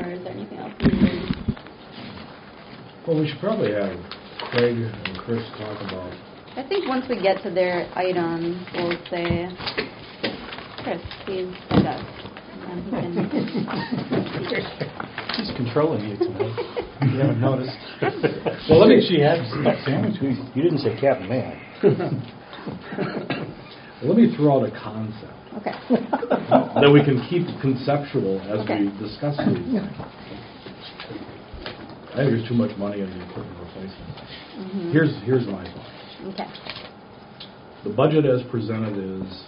or is there anything else you need? Well, we should probably have Craig and Chris talk about. I think once we get to their items, we'll say, Chris, please stand up. She's controlling you tonight. You haven't noticed. Well, let me. She had stuffed sandwich. You didn't say Captain Man. Let me throw out a concept Okay. that we can keep conceptual as Okay. we discuss these things. I think there's too much money in the equipment replacement. Mm-hmm. Here's my thought. Okay. The budget as presented is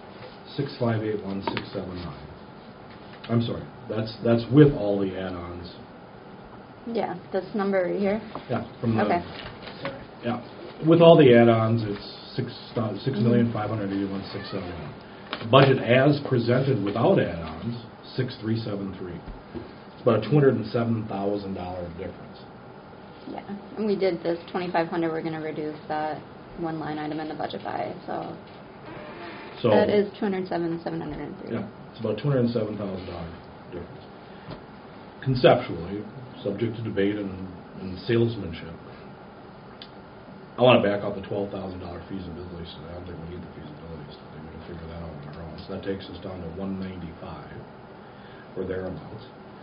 6581679. I'm sorry. That's with all the add-ons. Yeah, this number right here. Yeah. From the. Okay. Yeah. With all the add-ons, it's $6,581,671. Budget as presented without add-ons, 6,373. It's about a $207,000 difference. Yeah, and we did this 2,500. We're going to reduce that one line item in the budget by, so that is 207,703. Yeah, it's about $207,000 difference. Conceptually, subject to debate and salesmanship, I want to back out the $12,000 feasibility study. I don't think we need the feasibility study. We can figure that out on our own. So that takes us down to 195 or thereabouts.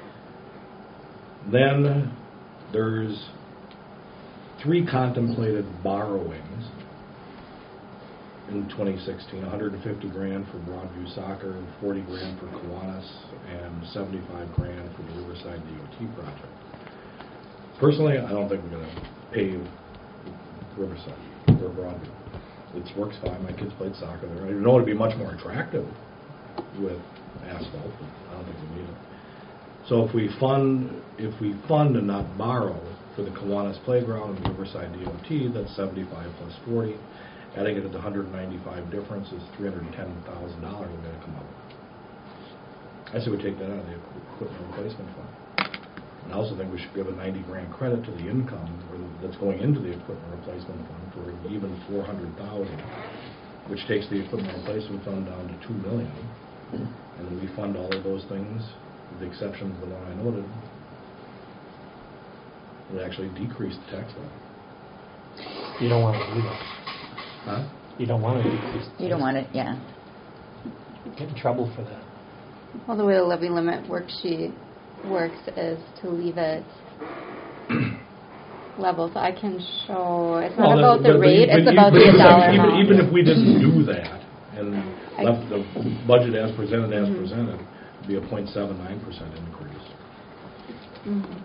Then there's 3 contemplated borrowings in 2016: 150 grand for Broadview Soccer, 40 grand for Kiwanis, and 75 grand for the Riverside DOT project. Personally, I don't think we're going to pave Riverside or Broadview. It works fine. My kids played soccer there. I know it'd be much more attractive with asphalt, but I don't think we need it. So if we fund and not borrow for the Kiwanis Playground and the Riverside DOT, that's 75 plus 40. Adding it to the 195 difference is $310,000 we're going to come up with. I say we take that out of the equipment replacement fund. And I also think we should give a 90 grand credit to the income that's going into the equipment replacement fund for even 400,000, which takes the equipment replacement fund down to $2 million. And then we fund all of those things, with the exception of the one I noted. It actually decreased the tax levy. You don't want to do that. Huh? You don't want to decrease. You don't want it, yeah. Get in trouble for that. Well, the way the levy limit worksheet works is to leave it level. So I can show, it's not about the rate, it's about the dollar amount. Even if we didn't do that and left the budget as presented, it'd be a 0.79% increase. Mm-hmm.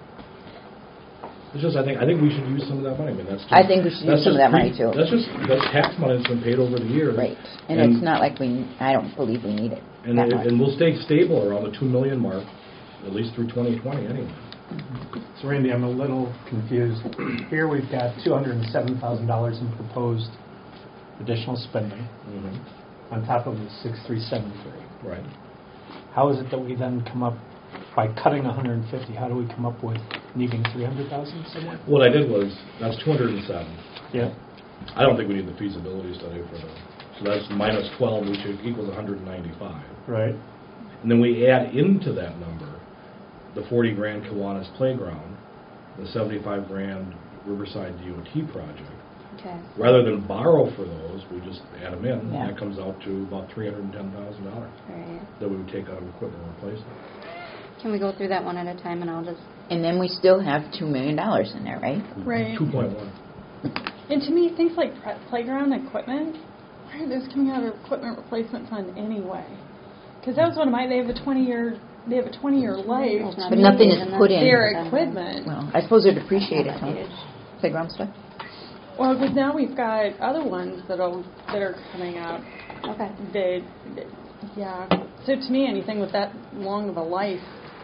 It's just, I think we should use some of that money. I mean, I think we should use some of that money too. That's tax money that's been paid over the years. Right, and it's not like I don't believe we need it. And we'll stay stable around the $2 million mark, at least through 2020 anyway. So Randy, I'm a little confused. Here we've got $207,000 in proposed additional spending on top of the 6,373. Right. How is it that we then come up by cutting 150? How do we come up with needing 300,000 somewhere? What I did was that's 207. Yeah. I don't think we need the feasibility study for that. So that's minus 12, which equals 195. Right. And then we add into that number the 40 grand Kiwanis Playground, the 75 grand Riverside DOT project. Okay. Rather than borrow for those, we just add them in, Yeah. and that comes out to about $310,000 Right. that we would take out of equipment replacement. Can we go through that one at a time, and I'll just... And then we still have $2 million in there, right? Right. 2.1. And to me, things like playground equipment, why are those coming out of equipment replacement fund anyway? Because that was one of my. They have a 20-year life. But nothing is put in. Their equipment. Well, I suppose they're depreciated, huh? Playground stuff. Well, because now we've got other ones that are coming up. Okay. Yeah. So to me, anything with that long of a life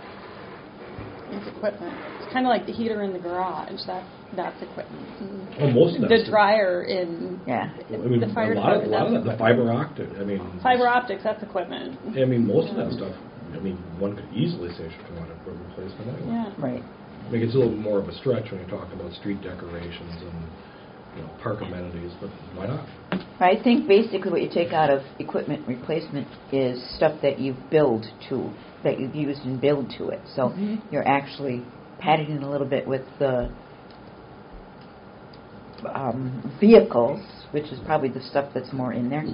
is equipment. It's kind of like the heater in the garage. That's equipment. Well, most of that the stuff. dryer in I mean, the fire a lot of department. that, the fiber optic. I mean, fiber optics. That's equipment. I mean, most of that stuff. I mean, one could easily say should come out of equipment replacement anyway. Yeah. Right. I mean, it's a little more of a stretch when you're talking about street decorations and park amenities, but why not? I think basically what you take out of equipment replacement is stuff that you've billed to, that you've used and billed to it. So you're actually padding it a little bit with the vehicles, which is probably the stuff that's more in there,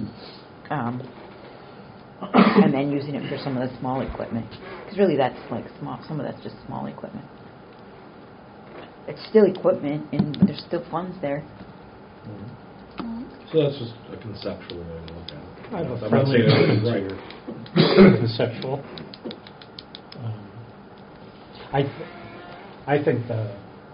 and then using it for some of the small equipment. Because really that's like small, some of that's just small equipment. It's still equipment, and there's still funds there. So that's just a conceptual way to look at it. I have a I'm not friendly saying amendment right. conceptual. I think the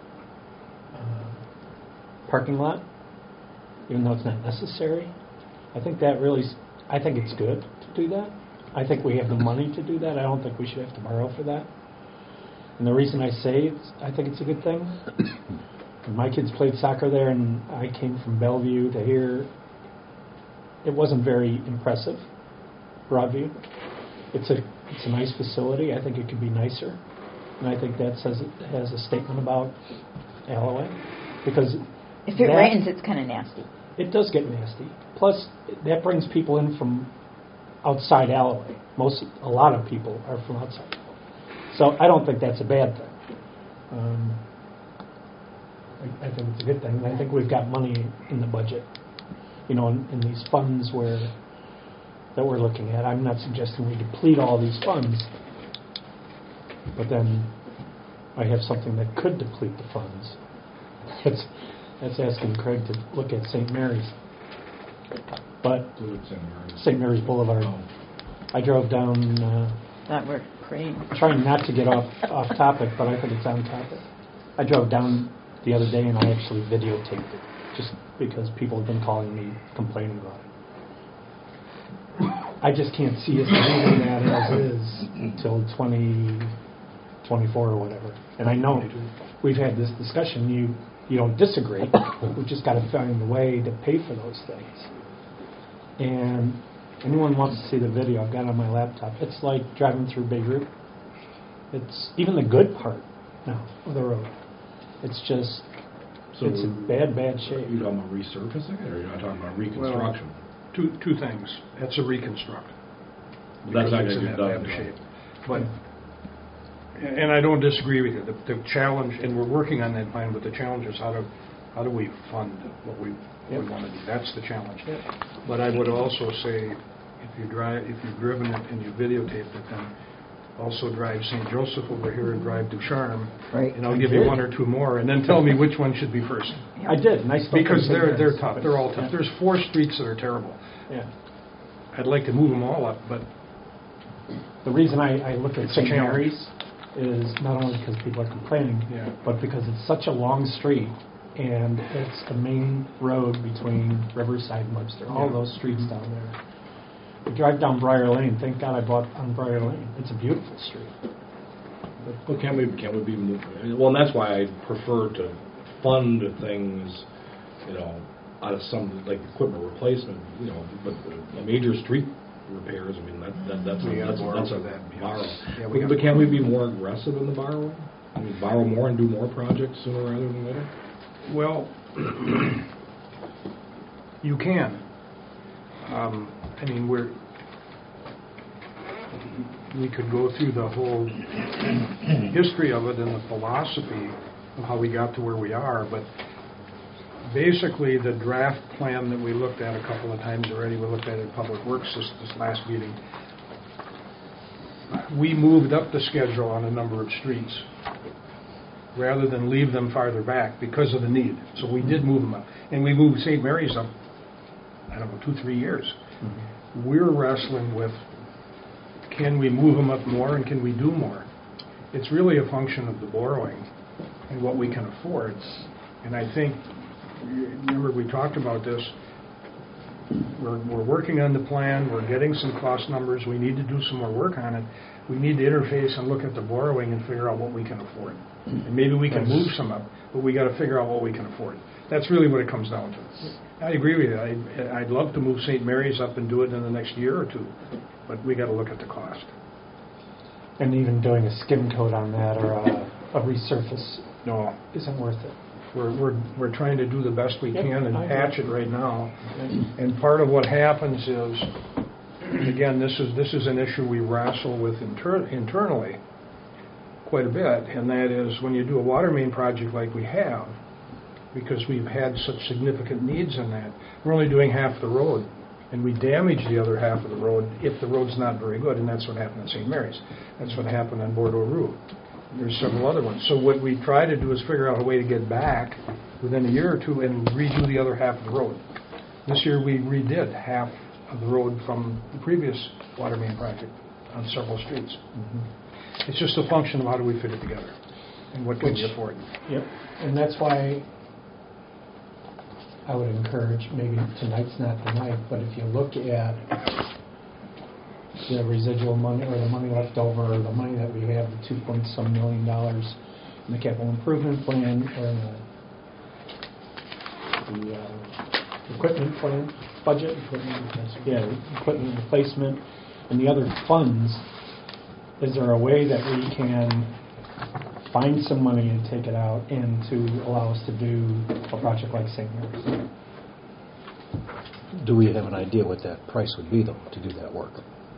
parking lot, even though it's not necessary, I think it's good to do that. I think we have the money to do that. I don't think we should have to borrow for that. And the reason I say I think it's a good thing, when my kids played soccer there and I came from Bellevue to here, it wasn't very impressive, Broadview. It's a nice facility. I think it could be nicer. And I think that has a statement about Alloway. Because if it rains, it's kind of nasty. It does get nasty. Plus, that brings people in from outside Alloway. A lot of people are from outside. So I don't think that's a bad thing. I think it's a good thing. And I think we've got money in the budget, in these funds that we're looking at. I'm not suggesting we deplete all these funds, but then I have something that could deplete the funds. That's asking Craig to look at St. Mary's. But St. Mary's Boulevard. I drove down. That we're praying. Trying not to get off topic, but I think it's on topic. I drove down the other day and I actually videotaped it, just because people have been calling me complaining about it. I just can't see us leaving that as is until 2024 or whatever. And I know we've had this discussion. You don't disagree. We've just got to find a way to pay for those things. And anyone wants to see the video, I've got it on my laptop. It's like driving through Beirut. It's even the good part now of the road. It's just, it's in bad shape. You're talking about resurfacing it, or you're not talking about reconstruction? Well, two things. That's a reconstruct. That's not it's going to in get that done. bad shape. But, and I don't disagree with you. The challenge, and we're working on that plan, but the challenge is how do we fund what we want to do? That's the challenge. Yep. But I would also say, if you've driven it and you videotaped it, then also drive St. Joseph over here and drive Ducharme, right. and I'll give you one or two more, and then tell me which one should be first. I did. Nice. Because they're tough. They're all tough. There's 4 streets that are terrible. Yeah. I'd like to move them all up, but the reason I look at It's a St. challenge. Mary's is not only because people are complaining, but because it's such a long street, and it's the main road between Riverside and Webster. All those streets down there. We drive down Briar Lane. Thank God I bought on Briar Lane. It's a beautiful street. Well, can we be more? Well, and that's why I prefer to fund things, out of some like equipment replacement, but a major street repairs. I mean, that's a borrow. Yeah, but can we be more aggressive in the borrowing? I mean, borrow more and do more projects sooner rather than later. well, you can. I mean, we could go through the whole history of it and the philosophy of how we got to where we are, but basically the draft plan that we looked at a couple of times already, we looked at it in Public Works this last meeting, we moved up the schedule on a number of streets rather than leave them farther back because of the need. So we did move them up. And we moved St. Mary's up, 2-3 years. Mm-hmm. We're wrestling with, can we move them up more and can we do more? It's really a function of the borrowing and what we can afford. And I think, remember we talked about this, we're working on the plan, we're getting some cost numbers, we need to do some more work on it. We need to interface and look at the borrowing and figure out what we can afford. And maybe we can move some up, but we got to figure out what we can afford. That's really what it comes down to. I agree with you. I'd love to move St. Mary's up and do it in the next year or two, but we got to look at the cost. And even doing a skim coat on that or a resurface No, isn't worth it. We're trying to do the best we can and patch it right now. And part of what happens is, again, this is an issue we wrestle with internally quite a bit, and that is when you do a water main project like we have, because we've had such significant needs in that, we're only doing half the road, and we damage the other half of the road if the road's not very good, and that's what happened in St. Mary's. That's what happened on Bordeaux Route. There's several other ones. So what we try to do is figure out a way to get back within a year or two and redo the other half of the road. This year we redid half of the road from the previous water main project on several streets. It's just a function of how do we fit it together and what can we afford. Yep, and that's why I would encourage, maybe tonight's not the night, but if you look at the residual money or the money left over or the money that we have, the $2.some million in the capital improvement plan or the equipment plan, budget, equipment replacement, and the other funds, is there a way that we can find some money and take it out and to allow us to do a project like St. Mary's? Do we have an idea what that price would be, though, to do that work?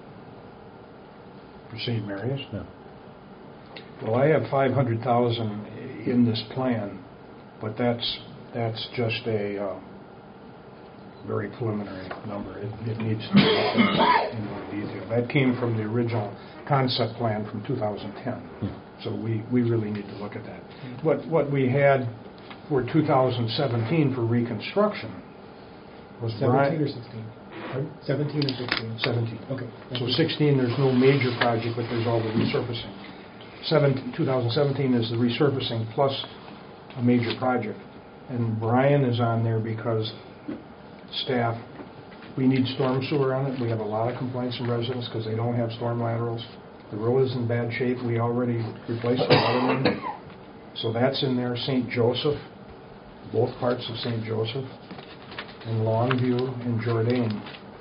For St. Mary's? Yeah. Well, I have $500,000 in this plan, but that's just a very preliminary number. It needs to be looked at in more detail. That came from the original concept plan from 2010. So we really need to look at that. What we had for 2017 for reconstruction was 17 or 16? Pardon? 17 or 16? 17. Okay. So 16, there's no major project, but there's all the resurfacing. 2017 is the resurfacing plus a major project. And Brian is on there because staff, we need storm sewer on it. We have a lot of complaints from residents because they don't have storm laterals. The road is in bad shape. We already replaced the water main. So that's in there. St. Joseph, both parts of St. Joseph, and Longview and Jourdain.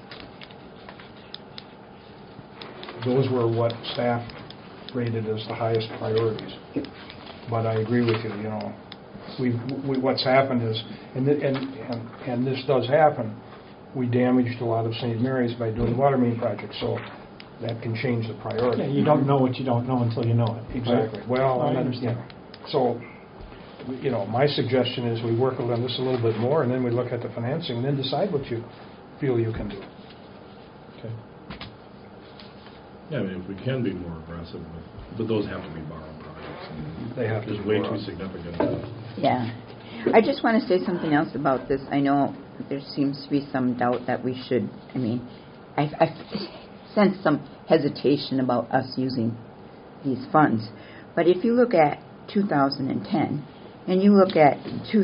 Those were what staff rated as the highest priorities. But I agree with you, what's happened is, and this does happen, we damaged a lot of St. Mary's by doing water main projects, so that can change the priority. Yeah, you don't know what you don't know until you know it. Exactly. Right? Well, I understand. So, my suggestion is we work on this a little bit more, and then we look at the financing, and then decide what you feel you can do. Okay. Yeah, I mean, if we can be more aggressive, but those have to be borrowed projects. They have to Just be way borrowed. too significant. Yeah. I just want to say something else about this. I know there seems to be some doubt that we should, I sense some hesitation about us using these funds. But if you look at 2010 and you look at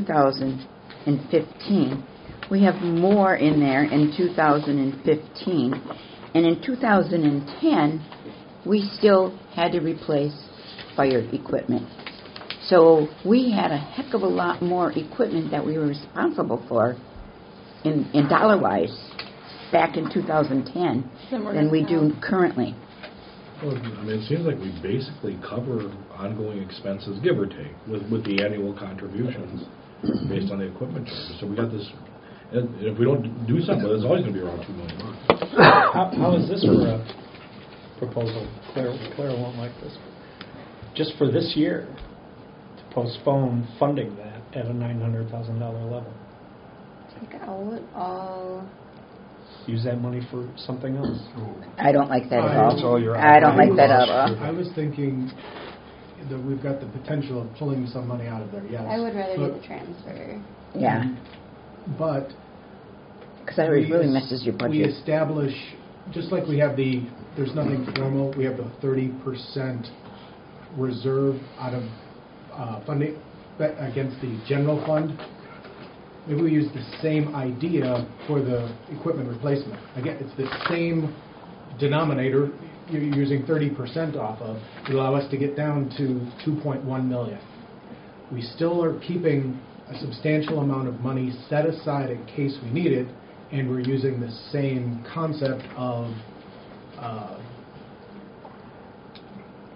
2015, we have more in there in 2015. And in 2010, we still had to replace fire equipment. So we had a heck of a lot more equipment that we were responsible for in dollar-wise back in 2010 than we do currently. Well, it seems like we basically cover ongoing expenses, give or take, with the annual contributions based on the equipment charges. So we got this, and if we don't do something, it's always going to be around $2 million. How is this for a proposal? Claire won't like this. Just for this year, to postpone funding that at a $900,000 level. Take out all. Use that money for something else. I don't like that at That's all you're all. I don't like that at all. I was thinking that we've got the potential of pulling some money out of there, yes. I would rather do the transfer. Yeah, But because that really messes your we budget. establish, just like we have there's nothing formal, we have the 30% reserve out of funding against the general fund. Maybe we use the same idea for the equipment replacement. Again, it's the same denominator you're using 30% off of to allow us to get down to 2.1 million. We still are keeping a substantial amount of money set aside in case we need it, and we're using the same concept of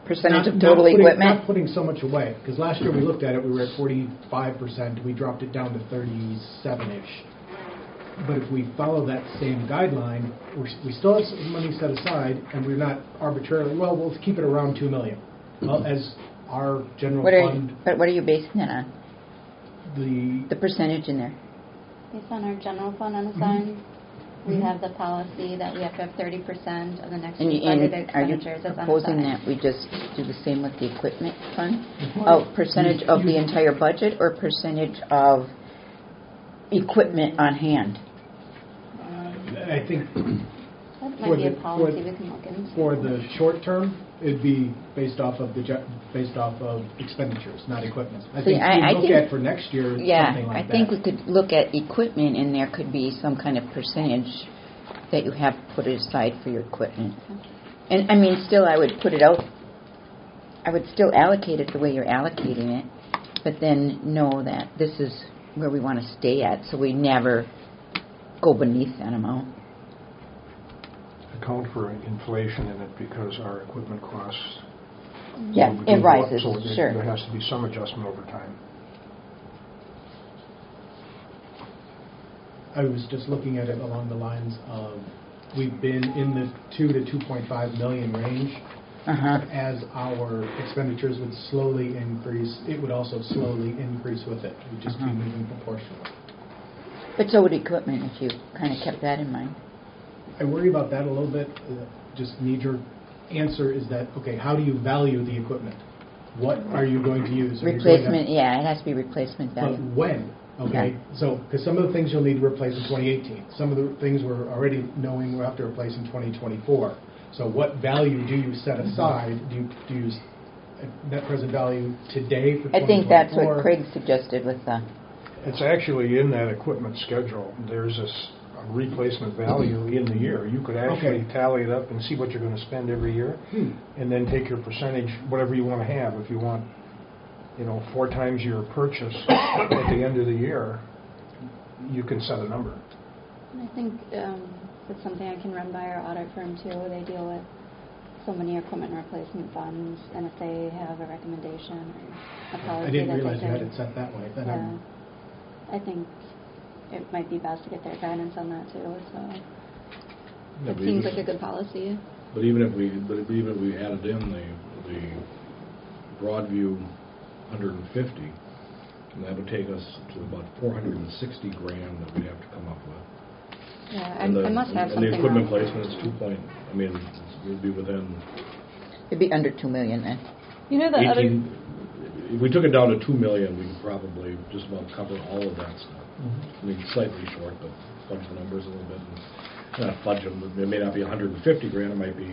percentage of Not total putting- equipment? Not putting so much away, because last year we looked at it, we were at 45%, we dropped it down to 37-ish. But if we follow that same guideline, we still have some money set aside, and we're not arbitrarily, well, we'll keep it around 2 million. Well, as our general fund, But what are you basing it on? the, The percentage in there? Based on our general fund unassigned, we have the policy that we have to have 30% of the next And, year's budgeted and are you expenditures as proposing unassigned. that we just do the same with the equipment fund? Oh, percentage of the entire budget or percentage of equipment on hand? I think That for might be a the- policy for- we can look into. for the short term, it'd be based off of expenditures, not equipment. I See, think I we look think- at for next year, Yeah, something like I that. think we could look at equipment, and there could be some kind of percentage that you have put aside for your equipment. And, I mean, still, I would put it out, I would still allocate it the way you're allocating it, but then know that this is where we want to stay at, so we never go beneath that amount. Account for inflation in it because our equipment costs. Yeah, do it go up, rises, so sure. There has to be some adjustment over time. I was just looking at it along the lines of, we've been in the 2 to 2.5 million range. Uh-huh. As our expenditures would slowly increase, it would also slowly increase with it. We'd just be moving proportionally. But so would equipment, if you kind of kept that in mind. I worry about that a little bit. Just knee-jerk answer is that, okay, how do you value the equipment? What are you going to use? Are you going to- Replacement, yeah, it has to be replacement But value. when? Okay, Yeah. so, because some of the things you'll need to replace in 2018. Some of the things we're already knowing we'll have to replace in 2024. So what value do you set aside? Do you use net present value today for 2024? I think that's what Craig suggested with the, It's actually in that equipment schedule. There's a replacement value in the year. You could actually Okay. tally it up and see what you're going to spend every year, and then take your percentage, whatever you want to have. If you want, 4 times your purchase at the end of the year, you can set a number. And I think it's something I can run by our audit firm too. They deal with so many equipment replacement funds, and if they have a recommendation or a policy I didn't that realize they you had can, it set that way. Then yeah, I think it might be best to get their guidance on that too. So Yeah, it but seems even- like a good policy. But even if we added in the Broadview 150, and that would take us to about 460 grand that we'd have to come up with. Yeah, And I must have and something the equipment else. placement is 2 point, I mean, it would be within it'd be under 2 million then. You know, the other 18, if we took it down to 2 million, we could probably just about cover all of that stuff. I mean, slightly short, but fudge the numbers a little bit. And not fudge them, it may not be 150 grand, it might be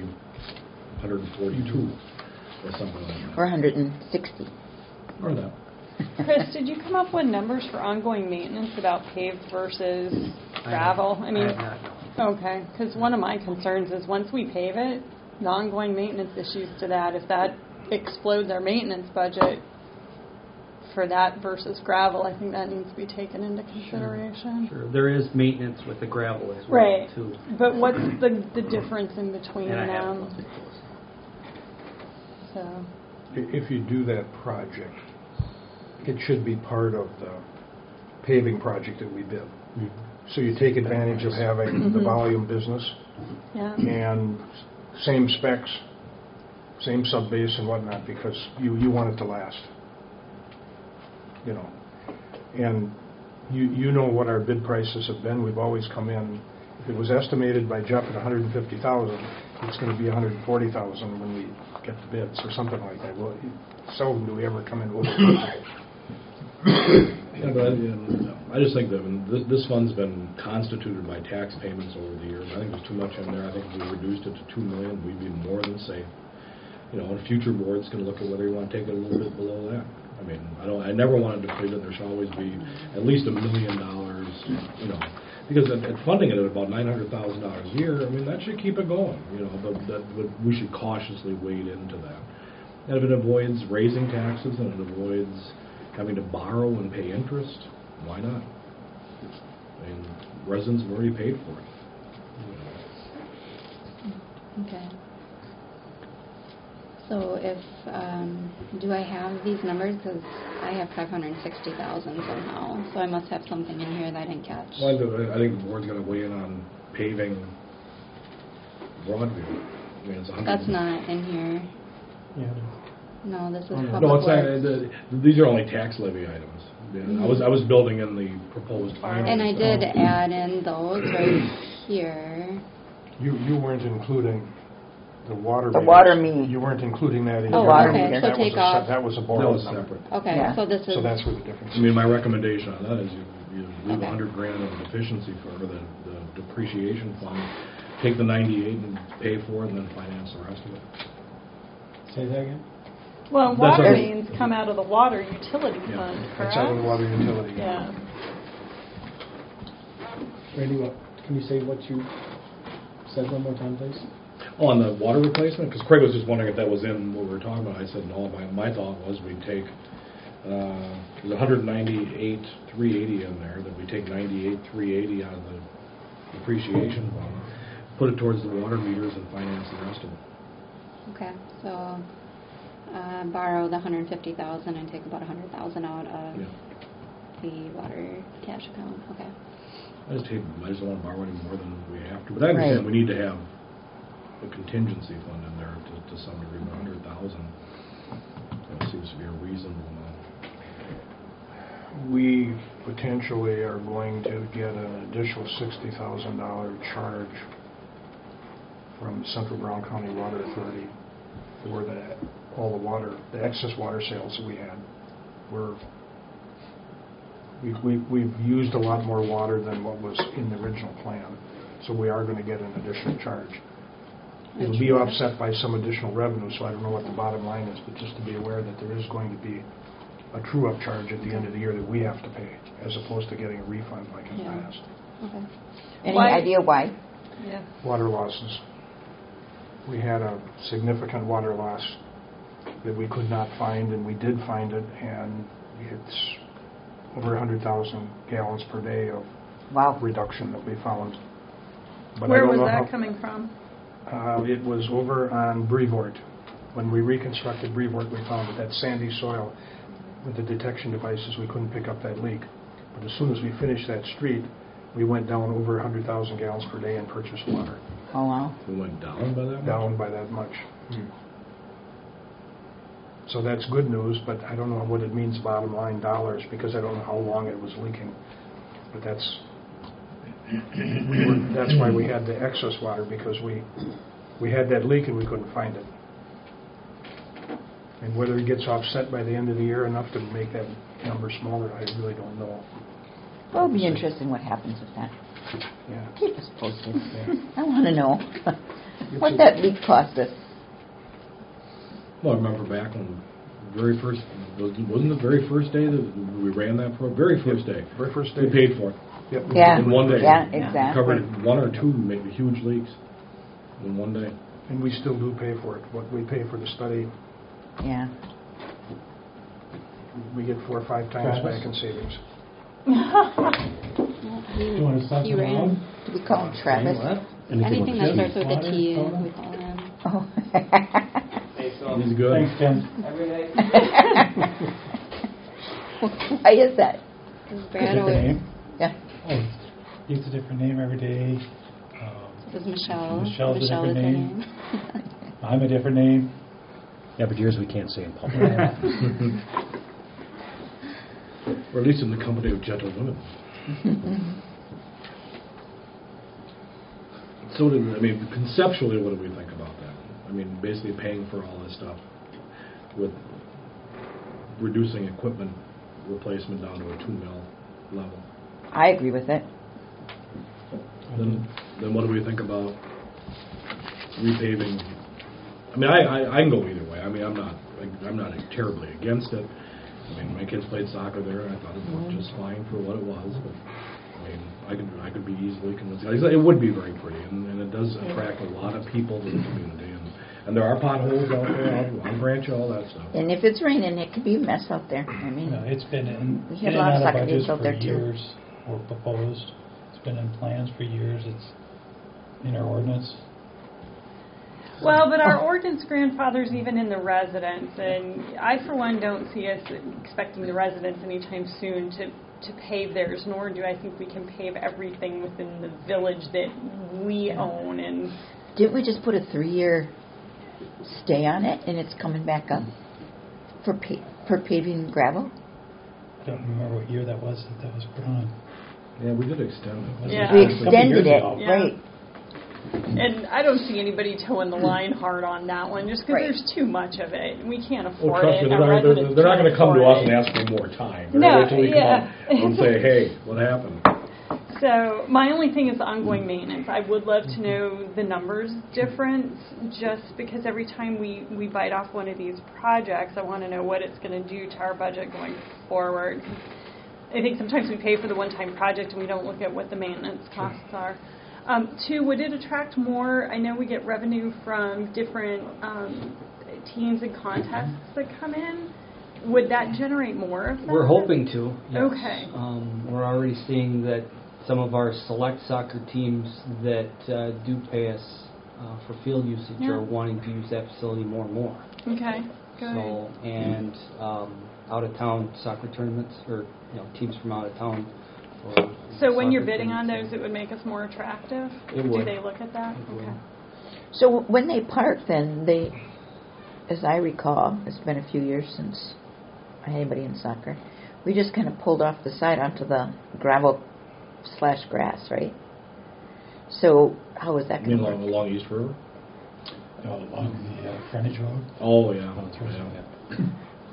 142 or something like that. Or 160. Or that. Chris, did you come up with numbers for ongoing maintenance about paved versus gravel? I mean, have not, no. okay, because one of my concerns is once we pave it, the ongoing maintenance issues to that, if that explodes our maintenance budget for that versus gravel, I think that needs to be taken into consideration. Sure, there is maintenance with the gravel as well, Right. too. But what's the difference in between And I them? haven't looked into those. So, If you do that project, it should be part of the paving project that we bid. So you take advantage of having the volume business yeah. and same specs, same sub-base and whatnot, because you want it to last. And you know what our bid prices have been. We've always come in, if it was estimated by Jeff at $150,000, it's going to be $140,000 when we get the bids or something like that. Well, seldom do we ever come in over budget. Yeah, but I just think that this fund's been constituted by tax payments over the years. I think there's too much in there. I think if we reduced it to 2 million, we'd be more than safe. A future board's going to look at whether you want to take it a little bit below that. I mean, I never want to deplete it. There should always be at least $1 million, because at funding it at about $900,000 a year, I mean, that should keep it going. But we should cautiously wade into that. And if it avoids raising taxes and it avoids having to borrow and pay interest, why not? I mean, residents have already paid for it. Okay. So if, do I have these numbers? Because I have 560,000 somehow, so I must have something in here that I didn't catch. Well, I think the board's going to weigh in on paving Broadview. I mean, it's 100. That's not in here. Yeah. No, this is Oh, no. public No, it's works. not. These are only tax levy items. Yeah, I was building in the proposed finance. And I did add in those right here. You weren't including the water. The meters. water meter. You weren't including that in Oh, your water okay, meter. so That was take a off. That was a That borrowed was number. separate. Okay, Yeah. so this is. So that's where the difference I is. mean, my recommendation on that is you leave Okay. 100 grand of deficiency for the depreciation fund, take the 98 and pay for it, and then finance the rest of it. Say that again? Well, That's water okay. mains come out of the water utility Yeah. fund, correct? That's out of the water utility. Yeah. Randy, can you say what you said one more time, please? Oh, on the water replacement, because Craig was just wondering if that was in what we were talking about. I said no. My thought was we'd take there's 198,380 in there. That we take 98,380 out of the depreciation fund, put it towards the water meters, and finance the rest of it. Okay, so borrow the 150,000 and take about 100,000 out of Yeah. the water cash account. Okay. I just don't want to borrow any more than we have to. But I understand Right. we need to have a contingency fund in there to some degree. 100,000 seems to be a reasonable amount. We potentially are going to get an additional $60,000 charge from Central Brown County Water Authority for all the water, the excess water sales that we had. We've used a lot more water than what was in the original plan, so we are going to get an additional charge. It'll be offset by some additional revenue, so I don't know what the bottom line is, but just to be aware that there is going to be a true-up charge at the end of the year that we have to pay, as opposed to getting a refund like in the Yeah. past. Okay. Any Why- idea why? Yeah. Water losses. We had a significant water loss that we could not find, and we did find it, and it's over 100,000 gallons per day of Wow. reduction that we found. But I Where don't was know that how- coming from? It was over on Brevoort. When we reconstructed Brevoort, we found that sandy soil, with the detection devices, we couldn't pick up that leak. But as soon as we finished that street, we went down over 100,000 gallons per day and purchased water. Oh, wow. We went down by that much? Down by that much. So that's good news, but I don't know what it means bottom line dollars, because I don't know how long it was leaking. But that's why we had the excess water, because we had that leak and we couldn't find it. And whether it gets offset by the end of the year enough to make that number smaller, I really don't know. Well, it'll be interesting what happens with that. Yeah. Keep us posted. Yeah. I want to know what that leak cost us. Well, I remember back when the very first, wasn't the very first day that we ran that program? Very first day. Very first We day. paid for it. Yep. Yeah. In one day. Yeah, exactly. Covered one or two maybe huge leaks in one day. And we still do pay for it. What we pay for the study, Yeah. we get 4 or 5 times Travis? back in savings. You want to stop He it ran. alone? Do we call him Travis? Anything that starts with a Water, T, soda? we call him. Oh. He's good. Thanks, Tim. Why is that? Because It's a Brad different always, name. Yeah. Oh, it's a different name every day. this is Michelle. Michelle's a Michelle is different her name. name. I'm a different name. Yeah, but yours we can't say in public. Or at least in the company of gentlewomen. So, conceptually, what do we think about that? I mean, basically paying for all this stuff with reducing equipment replacement down to a 2 mil level. I agree with it. Then what do we think about repaving? I mean, I can go either way. I mean, I'm not terribly against it. I mean, my kids played soccer there, and I thought it looked just fine for what it was. But I mean, I could be easily convinced. It would be very pretty, and it does attract a lot of people to the community. And there are potholes out there on Branch, all that stuff. And if it's raining, it could be a mess out there. I mean, It's been in We had and a lot of out of soccer budgets games out for there, too. years, or proposed. It's been in plans for years. It's in our ordinance. Well, but our ordinance grandfathers even in the residents, and I, for one, don't see us expecting the residents anytime soon to pave theirs, nor do I think we can pave everything within the village that we own. And Didn't we just put a 3-year stay on it, and it's coming back up for paving gravel? I don't remember what year that was put on. Yeah, we did extend it. Yeah. We A couple extended years it, ago. Yeah. right. And I don't see anybody towing the line hard on that one, just because Right. there's too much of it. We can't Well, afford trust it. me, they're Our not, residents they're not can't going to come to afford us it. and ask for more time. They're No, going to wait till we yeah. come up and say, hey, what happened? So my only thing is the ongoing maintenance. I would love to know the numbers difference, just because every time we bite off one of these projects, I want to know what it's going to do to our budget going forward. I think sometimes we pay for the one-time project and we don't look at what the maintenance costs are. 2, would it attract more? I know we get revenue from different teams and contests that come in. Would that generate more of that? We're hoping to. Yes. Okay. We're already seeing that some of our select soccer teams that do pay us for field usage Yeah. are wanting to use that facility more and more. Okay, good. So, and out of town soccer tournaments, or teams from out of town. for So when you're soccer bidding on tournaments. those, it would make us more attractive? It Do would. they look at that? It would. Okay. So when they park, then they, as I recall, it's been a few years since I had anybody in soccer, we just kind of pulled off the side onto the gravel/grass, right? So how is that You going mean to work? along East River? Along the frontage road. Oh, yeah. Oh, through yeah. there.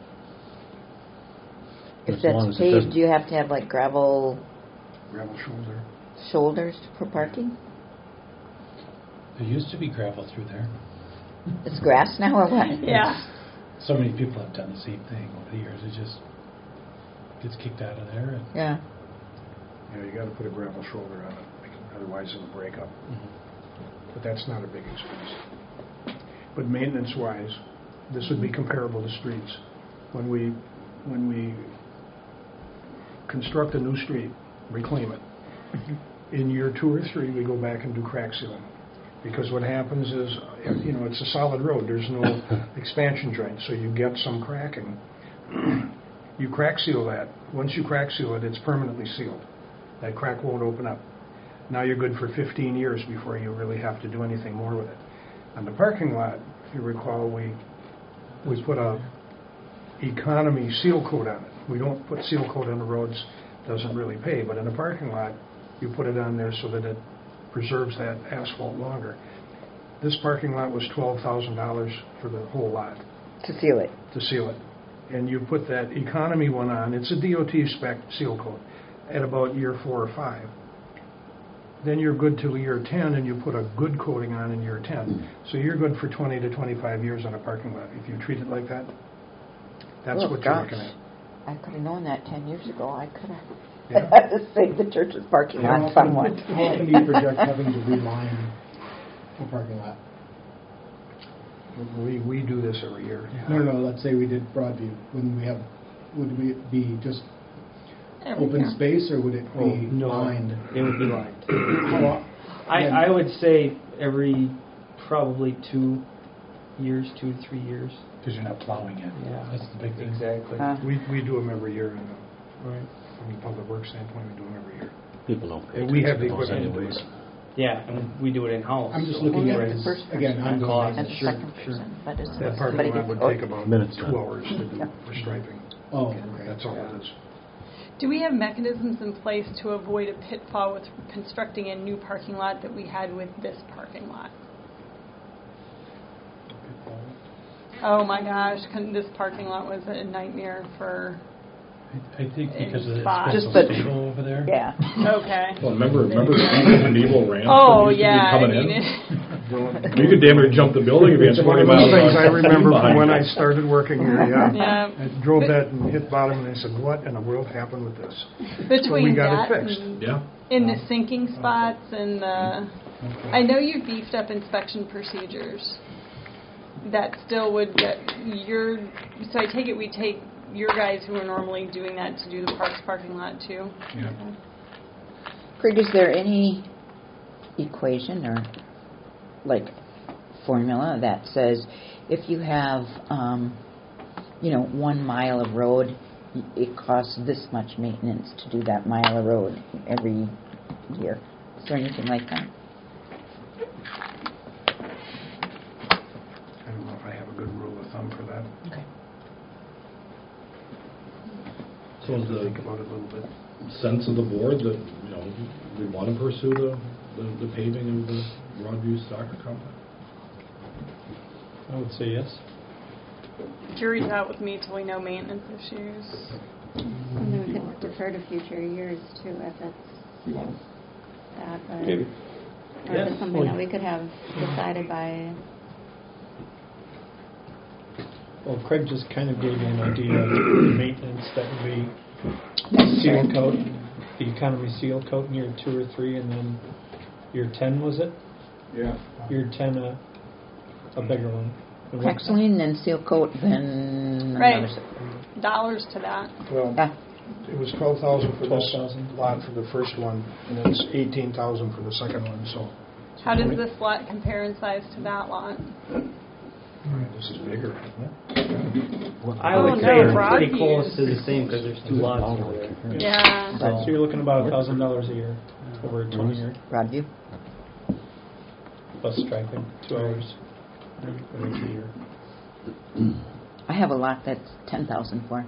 If As long that's as it paved, doesn't- do you have to have like gravel Gravel shoulder. shoulders for parking? There used to be gravel through there. It's grass now or what? Yeah. So many people have done the same thing over the years. It just gets kicked out of there. And Yeah. Yeah, you got to put a gravel shoulder on it, because otherwise it'll break up. But that's not a big expense. But maintenance-wise, this would be comparable to streets. When we construct a new street, reclaim it. In year 2 or 3, we go back and do crack sealing. Because what happens is, it's a solid road. There's no expansion joint, so you get some cracking. You crack seal that. Once you crack seal it, it's permanently sealed. That crack won't open up. Now you're good for 15 years before you really have to do anything more with it. On the parking lot, if you recall, we put a economy seal coat on it. We don't put seal coat on the roads, doesn't really pay, but in the parking lot, you put it on there so that it preserves that asphalt longer. This parking lot was $12,000 for the whole lot To seal it. to seal it. And you put that economy one on, it's a DOT spec seal coat, at about year 4 or 5. Then you're good till year 10, and you put a good coating on in year 10. So you're good for 20 to 25 years on a parking lot. If you treat it like that, that's Oh, what you're gosh. looking at. I could have known that 10 years ago. I could have. Yeah. I just saved the church's parking How lot often somewhat. how often do you project having to reline the parking lot? We do this every year. No, let's say we did Broadview. Would we be just Every open year. space, or would it be No, lined? it would be lined. How I would say every probably 2 years, 2 to 3 years. because you're not plowing it. Yeah. That's the big thing. Exactly. We do them every year. Right. From a public works standpoint, we do them every year. People don't pay And we have attention the to those equipment to do anyways. it. Yeah, and we do it in-house. I'm just so looking at it's the first again, person I'm going and the Sure, second sure. person, but it's That somebody parking lot would different. take about Minutes 2 done. hours to do Yeah. for striping. Oh, okay. That's all it is. Do we have mechanisms in place to avoid a pitfall with constructing a new parking lot that we had with this parking lot? Oh my gosh, this parking lot was a nightmare for, I think because of the Spot. special Just the- stable over there. Yeah. okay. Well, remember the Neville ramp? Oh, that used to be yeah, coming I mean, in? You could damn near jump the building if you had It's one 20 of miles those an things hour I remember from when I behind you. started working here, yeah. yeah. I drove that and hit bottom, and I said, what in the world happened with this? Between we got that it fixed. and Yeah. in the sinking spots and the, Okay. I know you've beefed up inspection procedures. That still would get so I take it we take your guys who are normally doing that to do the parks parking lot too? Yeah. Craig, is there any equation or like formula that says if you have, 1 mile of road, it costs this much maintenance to do that mile of road every year. Is there anything like that? I don't know if I have a good rule of thumb for that. Okay. So is Think the about it a little bit. sense of the board that, we want to pursue the paving of the Broadview soccer complex? I would say yes. Jury's out with me till we know maintenance issues. And then we could defer to future years too if it's that, but, Maybe. or if it's something that we could have decided by. Well, Craig just kind of gave you an idea of the maintenance that would be seal coat, the economy seal coat in year 2 or 3, and then year 10, was it? Yeah. Year 10, a bigger one. And what- Craxeline, then seal coat, then Right. another. Dollars to that. Well, Yeah. it was 12,000 for this 12,000. lot for the first one, and it's 18,000 for the second one, so How does this lot compare in size to that lot? this is bigger, isn't it? I Oh, would no, say it's Broadview's- pretty close to the same because there's 2 lots over there. Yeah. So you're looking about $1,000 a year over a 20-year Broadview. bus striping, 2 hours every year. I have a lot that's 10,000 for.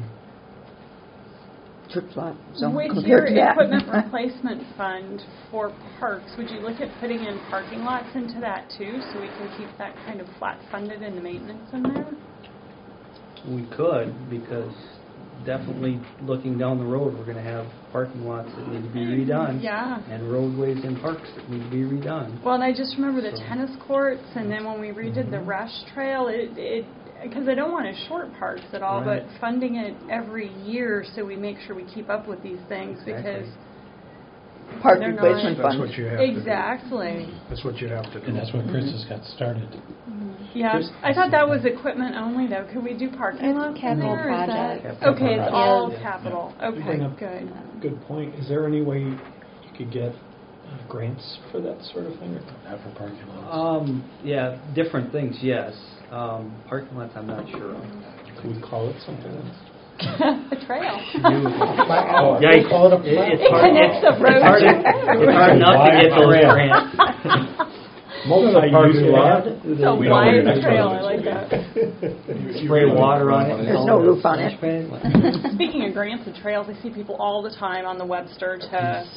Church lot. So With your compared to that. equipment replacement fund for parks, would you look at putting in parking lots into that too, so we can keep that kind of flat funded in the maintenance in there? We could, because definitely looking down the road, we're going to have parking lots that need to be redone. Yeah. And roadways and parks that need to be redone. Well, and I just remember the So- tennis courts, and then when we redid the rush trail, it because I don't want to short parks at all, Right. but funding it every year so we make sure we keep up with these things Exactly. because Park they're not- replacement That's fund. what you have to do. exactly. That's what you have to do. And that's where Chris has got started. Yeah, Just- I thought that was equipment only though. Could we do parking It's lots in capital there, or is that- projects. Okay, it's all Yeah. capital. You Okay, bring up good. Good point. Is there any way you could get grants for that sort of thing? Not for parking lots. Yeah, different things, yes. Parking lots, I'm not sure of. Could we call it something else? A trail. Yeah, Call it a it's It hard. connects up roads. It's hard enough to get those grants. Multi-use lot? It's a wide trail, I like that. Spray water on it. There's no roof on it. Speaking of grants and trails, I see people all the time on the Webster to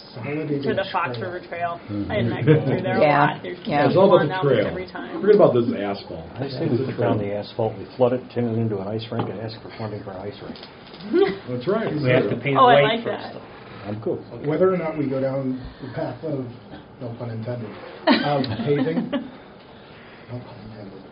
the Fox River Trail. And I go through there a Yeah, lot. There's yeah. It's all people about on the that trail. every time. Forget about this asphalt. I say we put down the asphalt, we flood it, turn it into an ice rink, and ask for funding for an ice rink. That's right. We have to paint it Oh, I white like first. that. I'm cool. Whether or not we go down the path of, no pun intended, of paving, no pun intended,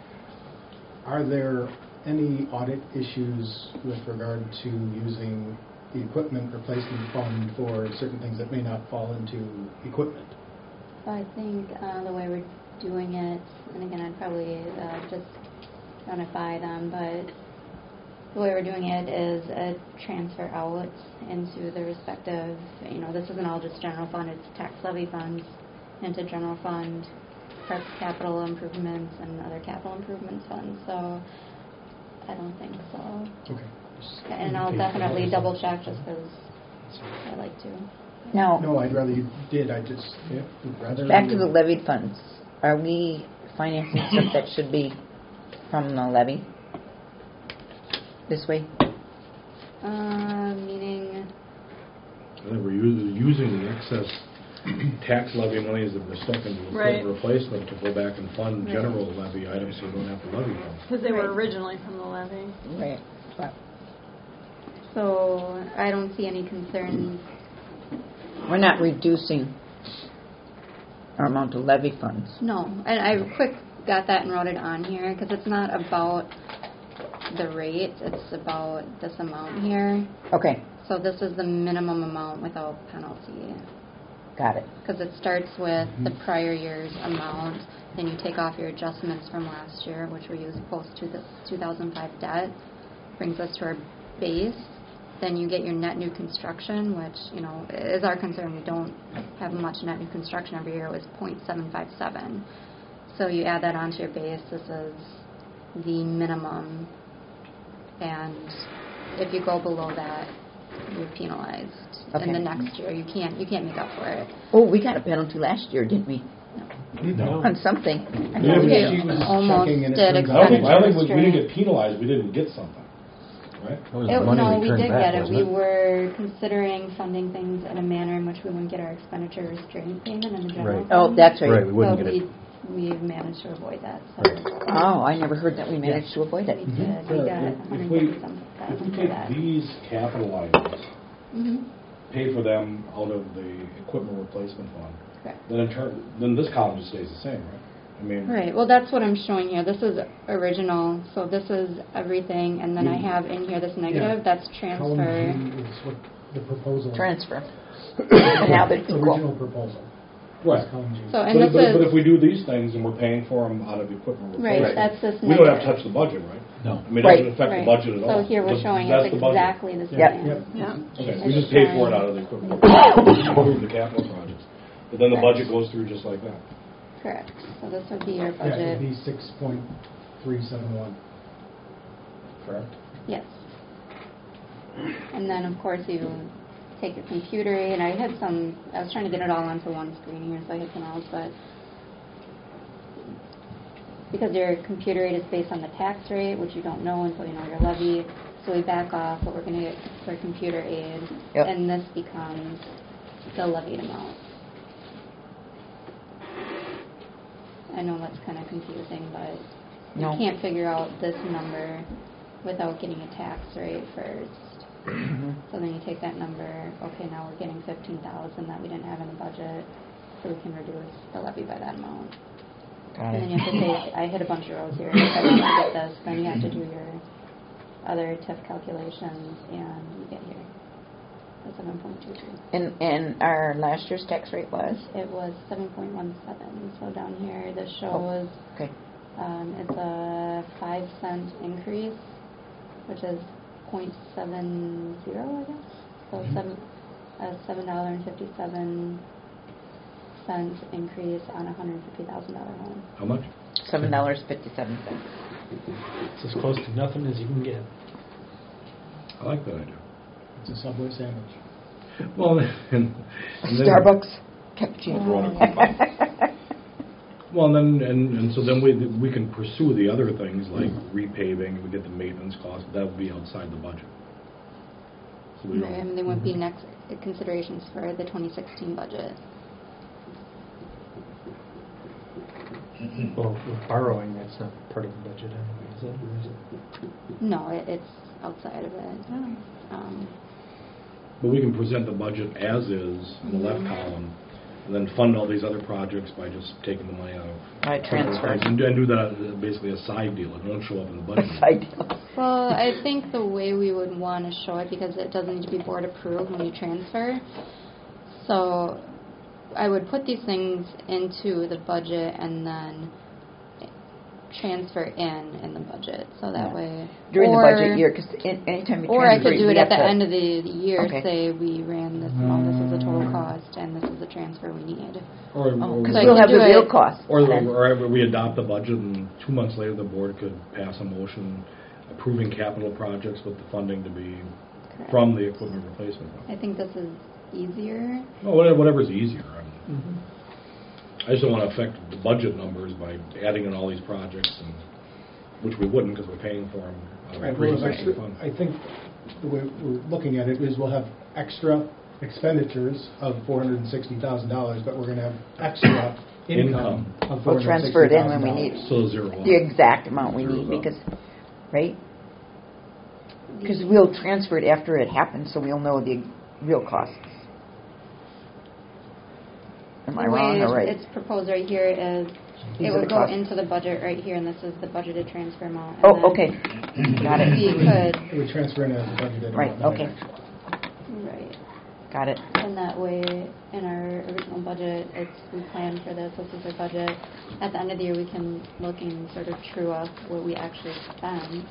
are there any audit issues with regard to using the equipment replacement fund for certain things that may not fall into equipment? So I think the way we're doing it, and again, I'd probably just run it by them, but the way we're doing it is a transfer out into the respective, this isn't all just general fund, it's tax levy funds into general fund, parks capital improvements, and other capital improvements funds. So I don't think so. Okay. And I'll definitely double check just because I like to. Now, No, I'd rather you did. I just would rather. back to the levied funds. Are we financing stuff that should be from the levy? This way? Meaning, I think we're using the excess tax levy monies that were stuck into the Right. equipment replacement to go back and fund Right. general levy items so we don't have to levy them. Because they were Right. originally from the levy. Right. so I don't see any concerns. We're not reducing our amount of levy funds. No, and I got that and wrote it on here because it's not about the rate, it's about this amount here. Okay, So this is the minimum amount without penalty. got it. Because it starts with the prior year's amount, then you take off your adjustments from last year, which were used post 2005 debt, brings us to our base. Then you get your net new construction, which, is our concern. We don't have much net new construction every year. It was 0.757. So you add that onto your base. This is the minimum, and if you go below that, you're penalized. Okay. In the next year, you can't make up for it. Oh, we got a penalty last year, didn't we? No. On something. I Yeah, thought we we- did. She was Almost checking and it did turns I out- don't think expenditure we didn't restraint. get penalized, we didn't get something, right? That was the money No, we we turned did back, get it. wasn't We were considering funding things in a manner in which we wouldn't get our expenditure restraint payment in the general Right. fund. Oh, that's right. Right, we wouldn't But get it. we managed to avoid that. So Oh, I never heard that we managed to avoid it. we did. We got If we 150,000 for take that. these capital items, Mhm. pay for them out of the equipment replacement fund, Correct. then this column just stays the same, right? I mean, Right. Well, that's what I'm showing here. This is original, so this is everything, and then I have in here this negative. Yeah. That's Column transfer. G is what the proposal. Transfer. Now they're Original equal. proposal. right. Is column G. So and this But is if we do these things and we're paying for them out of the equipment right. replacement, That's this we negative. don't have to touch the budget, right? No. I mean, it Right. doesn't affect Right. the budget at all. So here we're Just- showing that's it's the budget. exactly the same. Yep. Yep. Yeah. Okay, It's we just pay for showing- it out of the equipment. Approve the capital projects. But then the Correct. budget goes through just like that. Correct. So this would be your Yeah, budget. it'd be 6.371. Correct? Yes. And then, of course, you take your computer aid. And I was trying to get it all onto one screen here, so I hit something else, but because your computer aid is based on the tax rate, which you don't know until you know your levy, so we back off what we're going to get for computer aid, Yep. and this becomes the levied amount. I know that's kind of confusing, but No. you can't figure out this number without getting a tax rate first. So then you take that number, okay, now we're getting 15,000 that we didn't have in the budget, so we can reduce the levy by that amount. Got And then you it. have to take, I hit a bunch of rows here, if I want to get this, then you have to do your other TIF calculations, and you get here, the 7.22. And our last year's tax rate was? It was 7.17, so down here, this Oh. shows Okay. it's a 5-cent increase, which is 0.70, I guess. So $7.57 increase on a $150,000 home. How much? $7.57. It's as close to nothing as you can get. I like that idea. It's a Subway sandwich. Well, and then, Starbucks cappuccino. Well, and so then we can pursue the other things like repaving. We get the maintenance cost. That would be outside the budget. So we Right, don't. and they wouldn't be next considerations for the 2016 budget. Well, with borrowing, that's not part of the budget anyway, is it? Or is it? No, it's outside of it. But we can present the budget as is in the left column, and then fund all these other projects by just taking the money out of By transfer. and do that as basically a side deal. It won't show up in the budget. Side deal. Well, I think the way we would want to show it, because it doesn't need to be board approved when you transfer, so I would put these things into the budget and then transfer in the budget, so that Yeah. way. During or, the budget year, because anytime you Or I transfer, could do we it at have the to- end of the year, Okay. say we ran this amount, this is the total cost, and this is the transfer we need. Or, Oh, or, because I we'll could have the do real it- cost. or, then. or we adopt the budget, and 2 months later the board could pass a motion approving capital projects with the funding to be Correct. from the equipment replacement fund. I think this is easier. Well, whatever's easier. I mean, I just don't want to affect the budget numbers by adding in all these projects, and which we wouldn't because we're paying for them out of Right, the well, pre-existing fund. I think the way we're looking at it is we'll have extra expenditures of $460,000, but we're going to have extra income of $460,000. We'll transfer it in when we need So zero. the exact amount we need, Zeroes up. because, right? Because we'll transfer it after it happens, so we'll know the real costs. Am I The wrong way or right? it's proposed right here is, These it are the would go costs. into the budget right here, and this is the budgeted transfer amount. and Oh, then okay. Got it. We could, It would transfer in as a budgeted Right, amount, not an okay. actual. right, Got it. and that way, in our original budget, we planned for this is our budget. At the end of the year, we can look and sort of true up what we actually spend.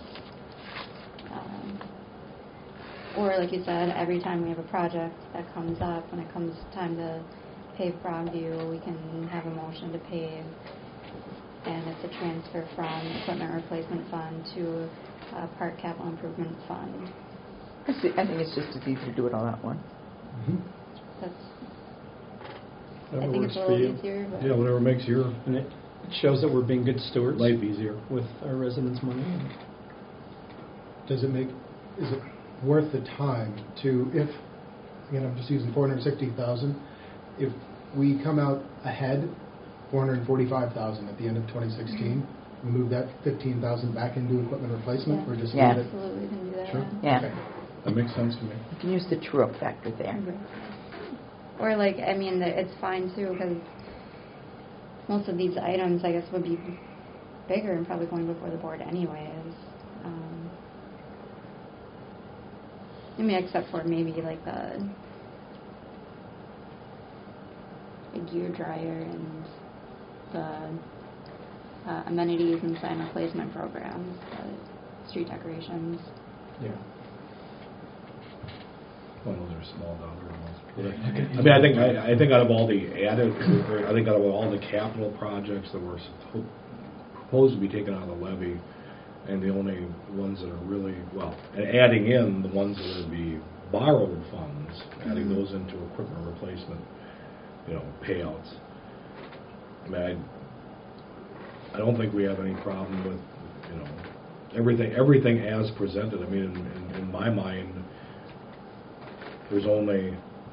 Or, like you said, every time we have a project that comes up, when it comes time to pave Broadview, we can have a motion to pave and it's a transfer from equipment replacement fund to park capital improvement fund. I think it's just as easy to do it all at once. That's, Whatever I think works it's a for little you. easier, but Yeah, whatever makes your And it shows that we're being good stewards life easier. with our residents' money. Is it worth the time to, if, again, I'm just using 460,000, if we come out ahead, 445,000 at the end of 2016, we move that 15,000 back into equipment replacement, or just Yeah. leave it? absolutely can do that. Sure. Yeah. Okay. That makes sense to me. You can use the true-up factor there. Or like, I mean, it's fine too, because most of these items, I guess, would be bigger and probably going before the board anyways. I mean, except for maybe like the gear dryer and the amenities and sign replacement programs, the street decorations. Yeah. Well, those are small dollar amounts. I mean, I think out of all the added, or I think out of all the capital projects that were proposed to be taken out of the levy, and the only ones that are really, well, and adding in the ones that would be borrowed funds, adding those into equipment replacement, payouts. I mean, I don't think we have any problem with, everything as presented. I mean, in my mind, there's only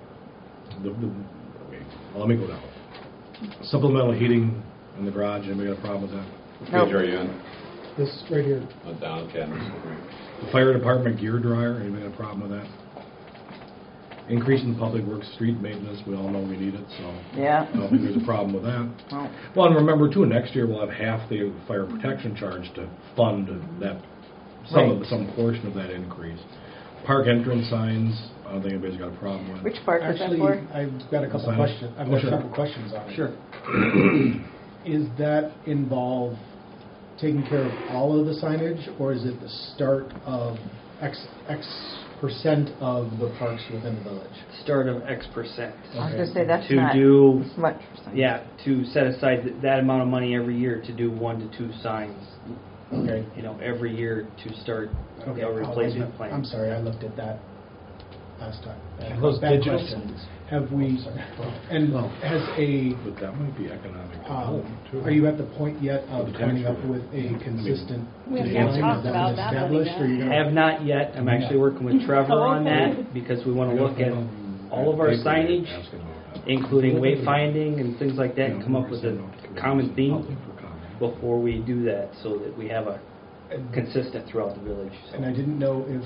let me go down. Supplemental heating in the garage. Anybody got a problem with that? What page are you on? This right here. Down, Canvas. The fire department gear dryer. Anybody got a problem with that? Increase in public works street maintenance. We all know we need it, so Yeah. I don't think there's a problem with that. Oh. Well, and remember too, next year we'll have half the fire protection charge to fund that some portion of that increase. Park entrance signs. I don't think anybody's got a problem with. Which part is that Actually, for? I've got a couple Sign. questions. I've Oh, got sure. a couple questions on it. Sure. Is that involve taking care of all of the signage, or is it the start of X percent of the parks within the village? Start of X percent. I was going to say that's To not do, as much. yeah, to set aside that amount of money every year to do 1 to 2 signs, Okay. every year to start a replacement plan. I'm sorry, I looked at that last time. Those Bad digital question. signs. Have we, and Well, has a, But that might be economic development too. are you at the point yet of With the coming tax up rate. with a consistent We haven't design talked that about is that, established, but or you I gonna? have not yet. I'm actually working with Trevor on that because we want to look at all of our signage, including wayfinding and things like that, and come up with a common theme before we do that, so that we have a consistent throughout the village. So. And I didn't know if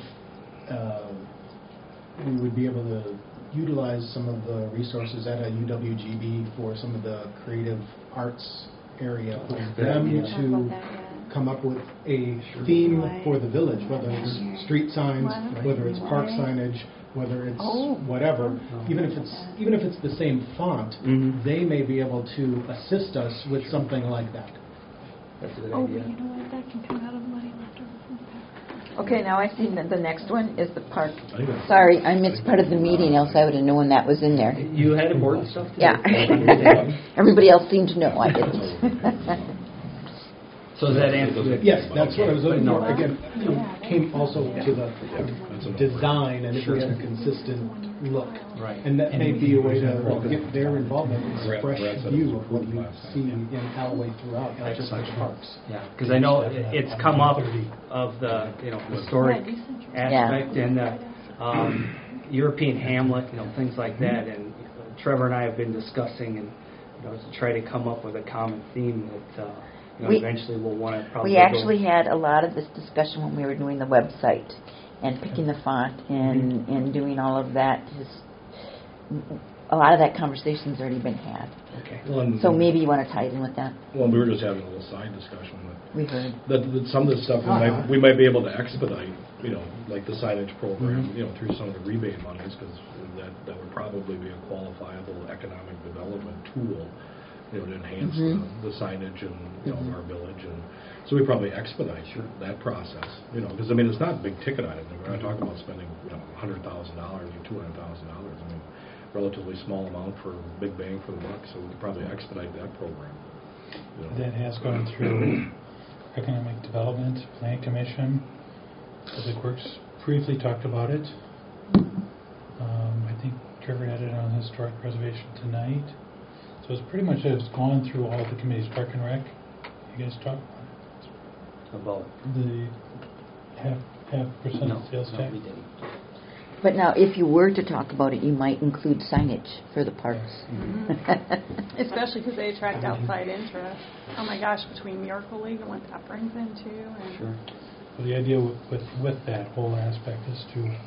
we would be able to utilize some of the resources at a UWGB for some of the creative arts area, for them We haven't talked about to that yet. come up with a theme for the village, whether it's street signs, whether it's park signage, whether it's whatever. Even if it's the same font, Mhm. they may be able to assist us with something like that. That's a good Oh, idea. but you know what? That can come out of money left over from the pack. Okay, now I see that the next one is the park. I think that's- Sorry, I missed part of the meeting, else I would have known that was in there. You had important stuff to do. Yeah. Everybody else seemed to know, I didn't. So does that answer the... Yes, that's what I was looking for. No. Again, it came also to the design and if we had a consistent look. Right. And that may be a way to get their involvement, is a Brett fresh said view it of what you last see time. in Alloway throughout, not just the parks. Yeah, because I know it's come up of the historic aspect and the European Hamlet, things like that. And Trevor and I have been discussing and to try to come up with a common theme that eventually we'll want to probably. We actually had a lot of this discussion when we were doing the website and picking the font and doing all of that. A lot of that conversation's already been had. Okay. Well, and- So maybe you want to tie it in with that? Well, we were just having a little side discussion with We heard. that some of the stuff we might be able to expedite, like the signage program, through some of the rebate monies, because that would probably be a qualifiable economic development tool, to enhance the signage and our village, and so we probably expedite that process, because it's not big ticket items. We're not talking about spending $100,000 or $200,000. Relatively small amount for big bang for the buck, so we could probably expedite that program. you know. That has gone through Economic Development, Plan Commission, Public Works briefly talked about it. I think Trevor had it on Historic Preservation tonight. So it's pretty much has gone through all the committees. Park and Rec, you guys talk About, the half percent sales tax? we didn't. But now, if you were to talk about it, you might include signage for the parks. Especially because they attract outside interest. Oh my gosh, between Miracle League and what that brings in too. And Sure. Well, the idea with that whole aspect is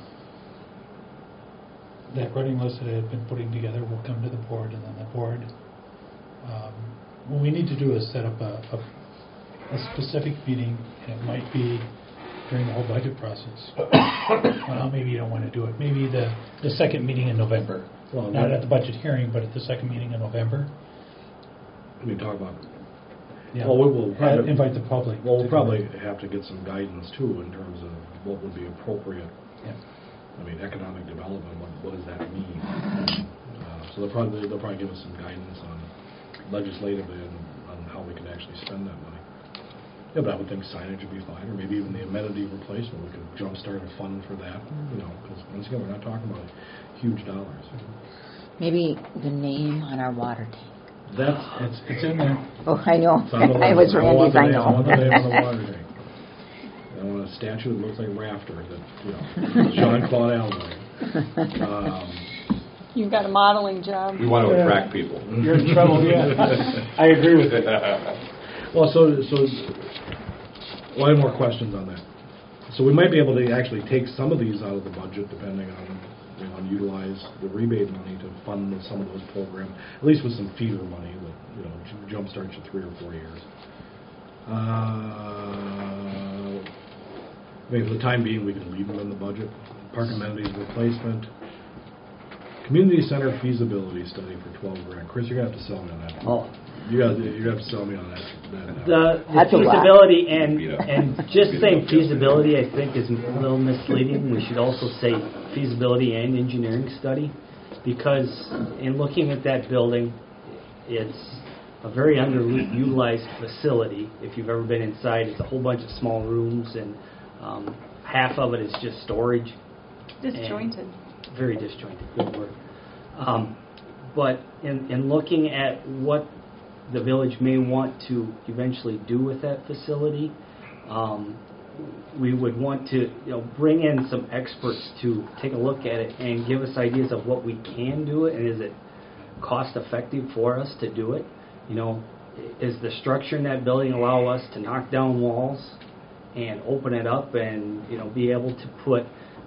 that running list that I had been putting together will come to the board, and then the board, what we need to do is set up a specific meeting, and it might be during the whole budget process. Well, maybe you don't want to do it. Maybe the second meeting in November. Well, Not at the budget hearing, but at the second meeting in November. We talk about. Yeah. Well, we will probably, invite the public. Well, we'll probably have to get some guidance too in terms of what would be appropriate. Yeah. I mean, economic development. What does that mean? So they'll probably give us some guidance on legislatively on how we can actually spend that money. Yeah, but I would think signage would be fine, or maybe even the amenity replacement. We could jumpstart a fund for that. You know, because once again, we're not talking about huge dollars. Maybe the name on our water tank. It's in there. Oh, I know. It's on the I was list. I want Randy's, I the name- I want the know. name on the water tank. I want a statue that looks like a rafter that, Jean-Claude Allen. you've got a modeling job. We want to attract people. You're in trouble, yeah. I agree with you. Well, I have more questions on that. So we might be able to actually take some of these out of the budget, depending on, and utilize the rebate money to fund some of those programs, at least with some feeder money that, jumpstarts you 3 or 4 years. Maybe for the time being, we can leave them in the budget. Park amenities replacement. Community center feasibility study for $12,000. Chris, you're gonna have to sell me on that. Oh. You have to sell me on that. The That's a lot. feasibility and just saying feasibility, I think, is a little misleading. We should also say feasibility and engineering study, because in looking at that building, it's a very underutilized facility. If you've ever been inside, it's a whole bunch of small rooms, and half of it is just storage. Disjointed. Very disjointed, good word. But in looking at what the village may want to eventually do with that facility, we would want to bring in some experts to take a look at it and give us ideas of what we can do it, and is it cost effective for us to do it. Is the structure in that building allow us to knock down walls and open it up and be able to put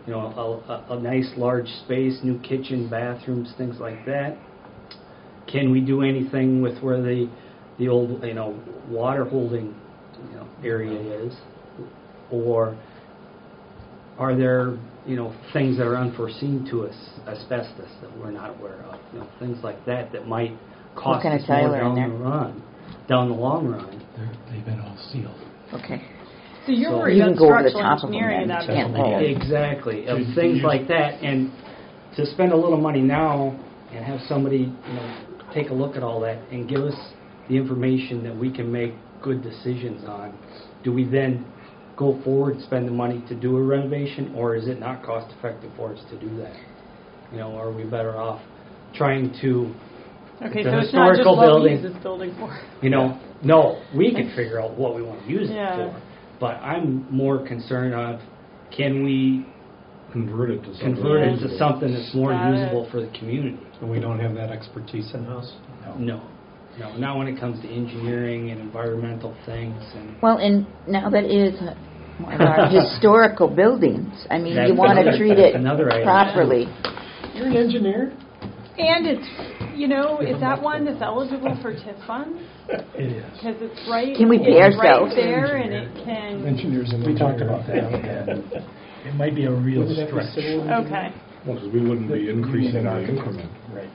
a nice large space, new kitchen, bathrooms, things like that? Can we do anything with where the old water holding area is, or are there things that are unforeseen to us, asbestos that we're not aware of, things like that might cost kind of us more tile are in down the long run. They've been all sealed. Okay. So you're So worried you can about go over the structural top of them engineering then. that You can't building. let it. Exactly, of things like that, and to spend a little money now and have somebody take a look at all that and give us the information that we can make good decisions on. Do we then go forward, spend the money to do a renovation, or is it not cost effective for us to do that? Are we better off trying to Okay, the so it's not just historical what we building, use this building for. No, we can figure out what we want to use Yeah. it for. But I'm more concerned of, can we convert it to something that's more Got it. usable for the community? And we don't have that expertise in-house? No, not when it comes to engineering and environmental things. And Well, and now that it is one of our historical buildings, I mean, That's you want to another- treat that's it another item. properly. You're an engineer? And it's, is that one that's eligible for TIF funds? It is. Because it's right. Can we pay it's ourselves? right there, and it can. Engineers and We talked about that, and it might be a real stretch. Okay. Well, because we wouldn't be increasing the increment. Right.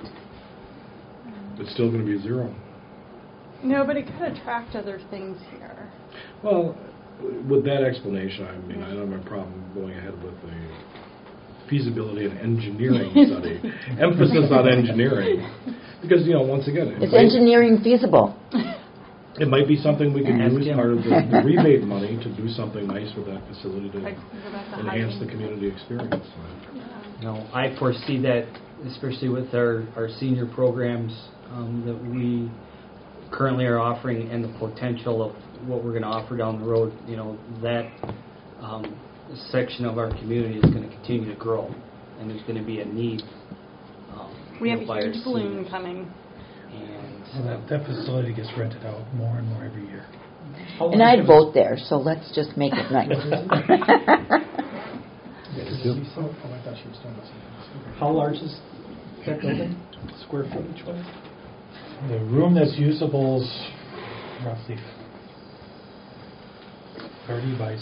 It's still going to be zero. No, but it could attract other things here. Well, with that explanation, I don't have a problem going ahead with the feasibility and engineering study. Emphasis on engineering. Because, once again... Is engineering feasible? It might be something we can Ask use him. part of the rebate money to do something nice with that facility to Like, go back to enhance the hiking. community experience. I foresee that, especially with our senior programs that we currently are offering and the potential of what we're going to offer down the road, that section of our community is going to continue to grow, and there's going to be a need. We have by a our huge balloon seniors. coming. And Well, that facility gets rented out more and more every year. And I'd vote there, so let's just make it nice. Oh, I thought she was talking about something. How large is that building, square footage wise? The room that's usable is roughly 30 by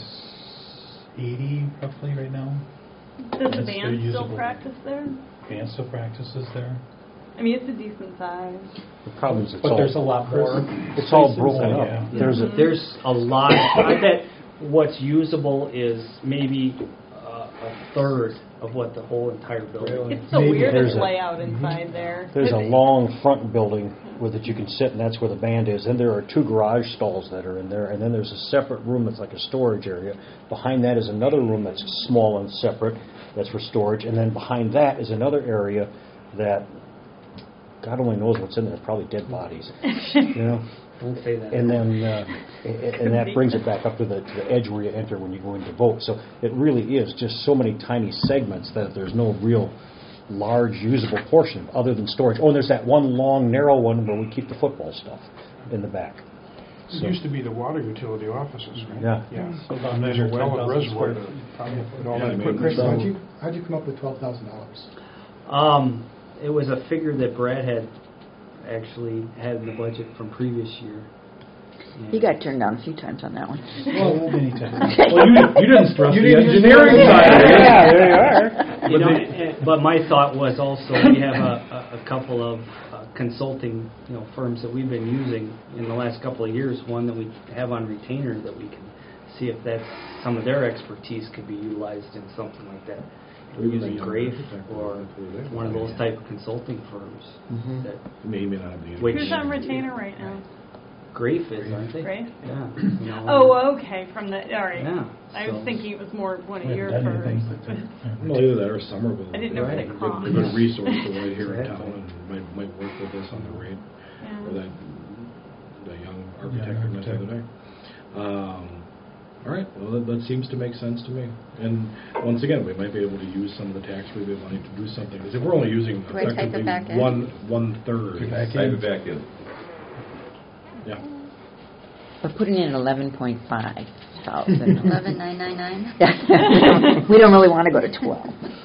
80 roughly right now. Does the That's band very still usable. practice there? Band still practices there. I mean, it's a decent size. The problem is But there's a lot more. it's all spaces, broken up. yeah. there's a lot. I bet what's usable is maybe a third of what the whole entire building is. It's the Maybe weirdest there's a- layout inside there. There's a long front building where that you can sit, and that's where the band is. And there are 2 garage stalls that are in there, and then there's a separate room that's like a storage area. Behind that is another room that's small and separate, that's for storage. And then behind that is another area that God only knows what's in there. Probably dead bodies, Don't say that. And then and that brings it back up to the edge where you enter when you go in to vote. So it really is just so many tiny segments that there's no real large usable portion other than storage. Oh, and there's that one long, narrow one where we keep the football stuff in the back. It used to be the water utility offices, right? Yeah. Yeah. So about And there's a measure well and 10,000 reservoir square to feet. put all Yeah, that I mean, equipment. Chris, So- how'd you come up with $12,000? It was a figure that Brad had actually had in the budget from previous year. He got turned down a few times on that one. Well, many times. Well, you didn't stress You the didn't use engineering the- side of it. Yeah, there you are. But my thought was also we have a couple of consulting firms that we've been using in the last couple of years. One that we have on retainer that we can see if that's some of their expertise could be utilized in something like that. We're using Grafe or one of those type of consulting firms. That Maybe not have the. Which- Who's on retainer right now? Grafe is, aren't they? Grafe? Yeah. Oh, okay. From the all right. Yeah. I was so- thinking it was more one of We your haven't done firms. anything, but, Well, either that or Somerville. I didn't know what they They're cost. a good resource for right here in Exactly. town, and might work with us on the rate. Yeah. Or that young architect we met the other day. All right, well, that seems to make sense to me. And once again, we might be able to use some of the tax rebate money to do something. Because if we're only using Do I type it effectively back in? one third. Back Type in. it back in. Yeah. We're putting in 11,500. 11,999. We don't really want to go to 12.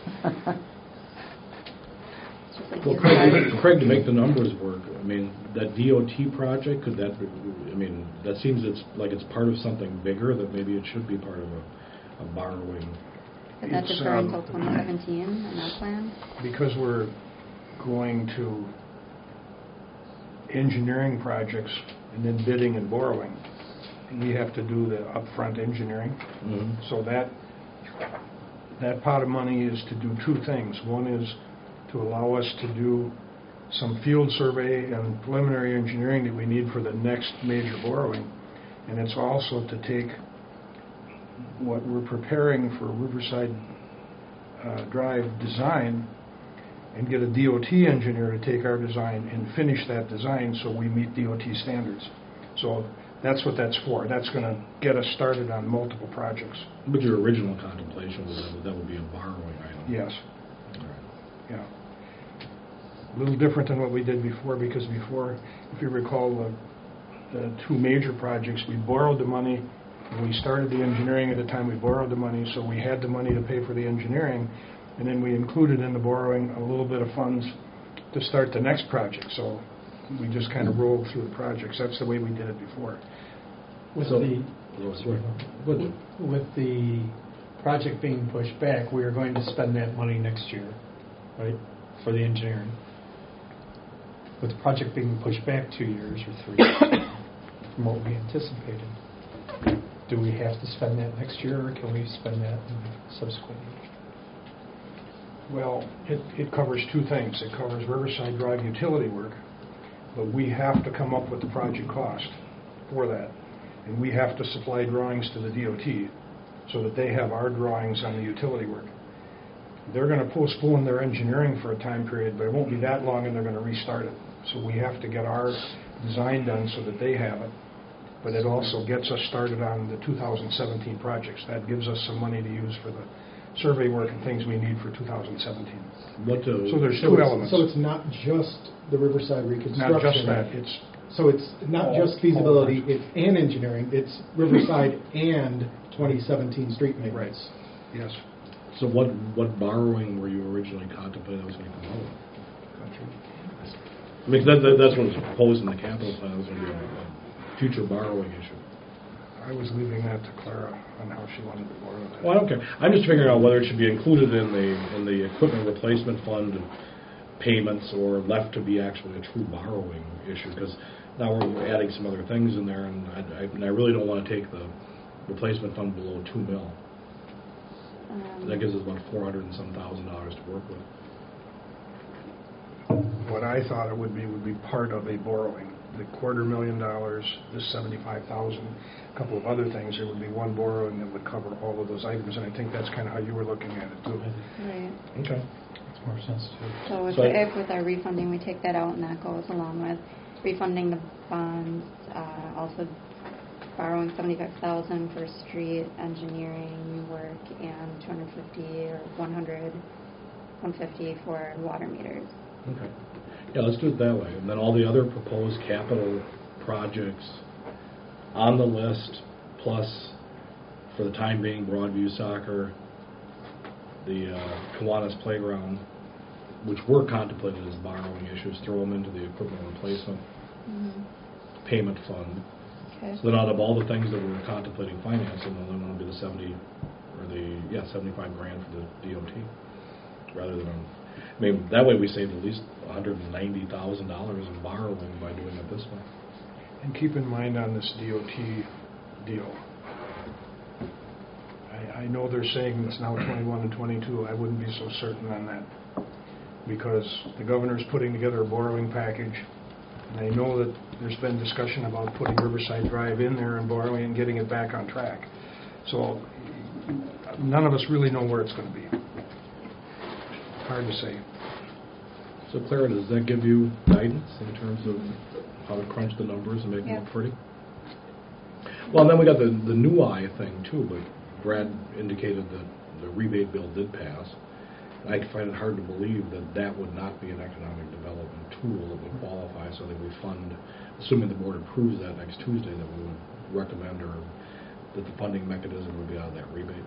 It's just like Well, you Craig, to make the numbers work, I mean, that DOT project, could that be, I mean, that seems it's part of something bigger, that maybe it should be part of a borrowing. Is that It's, deferred until 2017 in that plan? Because we're going to engineering projects and then bidding and borrowing, we have to do the upfront engineering. Mm-hmm. So that pot of money is to do 2 things. One is to allow us to do some field survey and preliminary engineering that we need for the next major borrowing. And it's also to take what we're preparing for Riverside Drive design and get a DOT engineer to take our design and finish that design so we meet DOT standards. So that's what that's for. That's going to get us started on multiple projects. But your original contemplation was that would be a borrowing item. Yes. All right. Yeah. A little different than what we did before, because before, if you recall, the 2 major projects, we borrowed the money. When we started the engineering at the time, we borrowed the money, so we had the money to pay for the engineering, and then we included in the borrowing a little bit of funds to start the next project. So we just kind of rolled through the projects. That's the way we did it before. With So- the Good. with the project being pushed back, we are going to spend that money next year, right, for the engineering. With the project being pushed back 2 years or 3 from what we anticipated, do we have to spend that next year, or can we spend that in subsequent years? Well, it covers 2 things. It covers Riverside Drive utility work, but we have to come up with the project cost. for that. And we have to supply drawings to the DOT so that they have our drawings on the utility work. They're going to postpone their engineering for a time period, but it won't be that long and they're going to restart it. So we have to get our design done so that they have it. But it also gets us started on the 2017 projects. That gives us some money to use for the survey work and things we need for 2017. So there's two elements. So it's not just the Riverside reconstruction. Not just that. So it's not just feasibility, it's and engineering, it's Riverside and 2017 street maintenance. Right. Yes. So what borrowing were you originally contemplating that was going to come out? I mean, that's what was proposed in the capital plan, was going to be a future borrowing issue. I was leaving that to Clara on how she wanted to borrow that. Well, I don't care. I'm just figuring out whether it should be included in the equipment replacement fund payments or left to be actually a true borrowing issue, because now we're adding some other things in there, and I really don't want to take the replacement fund below $2 million. That gives us about $400,000 and some thousand dollars to work with. What I thought it would be part of a borrowing. The $250,000, this $75,000, a couple of other things. There would be one borrowing that would cover all of those items, and I think that's kind of how you were looking at it too. Right. Okay. Makes more sense too. So if with our refunding, we take that out, and that goes along with refunding the bonds, also borrowing $75,000 for street engineering work, and $250 or $150 for water meters. Okay. Yeah, let's do it that way. And then all the other proposed capital projects on the list, plus for the time being, Broadview Soccer, the Kiwanis Playground, which were contemplated as borrowing issues, throw them into the equipment replacement payment fund. Okay. So then out of all the things that we were contemplating financing, the only one would be the $75,000 for the DOT, rather than, I mean, that way we saved at least $190,000 in borrowing by doing it this way. And keep in mind on this DOT deal, I know they're saying it's now 21 and 22. I wouldn't be so certain on that, because the governor's putting together a borrowing package, and I know that there's been discussion about putting Riverside Drive in there and borrowing and getting it back on track. So none of us really know where it's going to be. Hard to say. So Clara, does that give you guidance in terms of how to crunch the numbers and make them look pretty? Well, and then we got the new eye thing too, but Brad indicated that the rebate bill did pass. I find it hard to believe that would not be an economic development tool that would qualify, so that we fund, assuming the board approves that next Tuesday, that we would recommend or that the funding mechanism would be out of that rebate.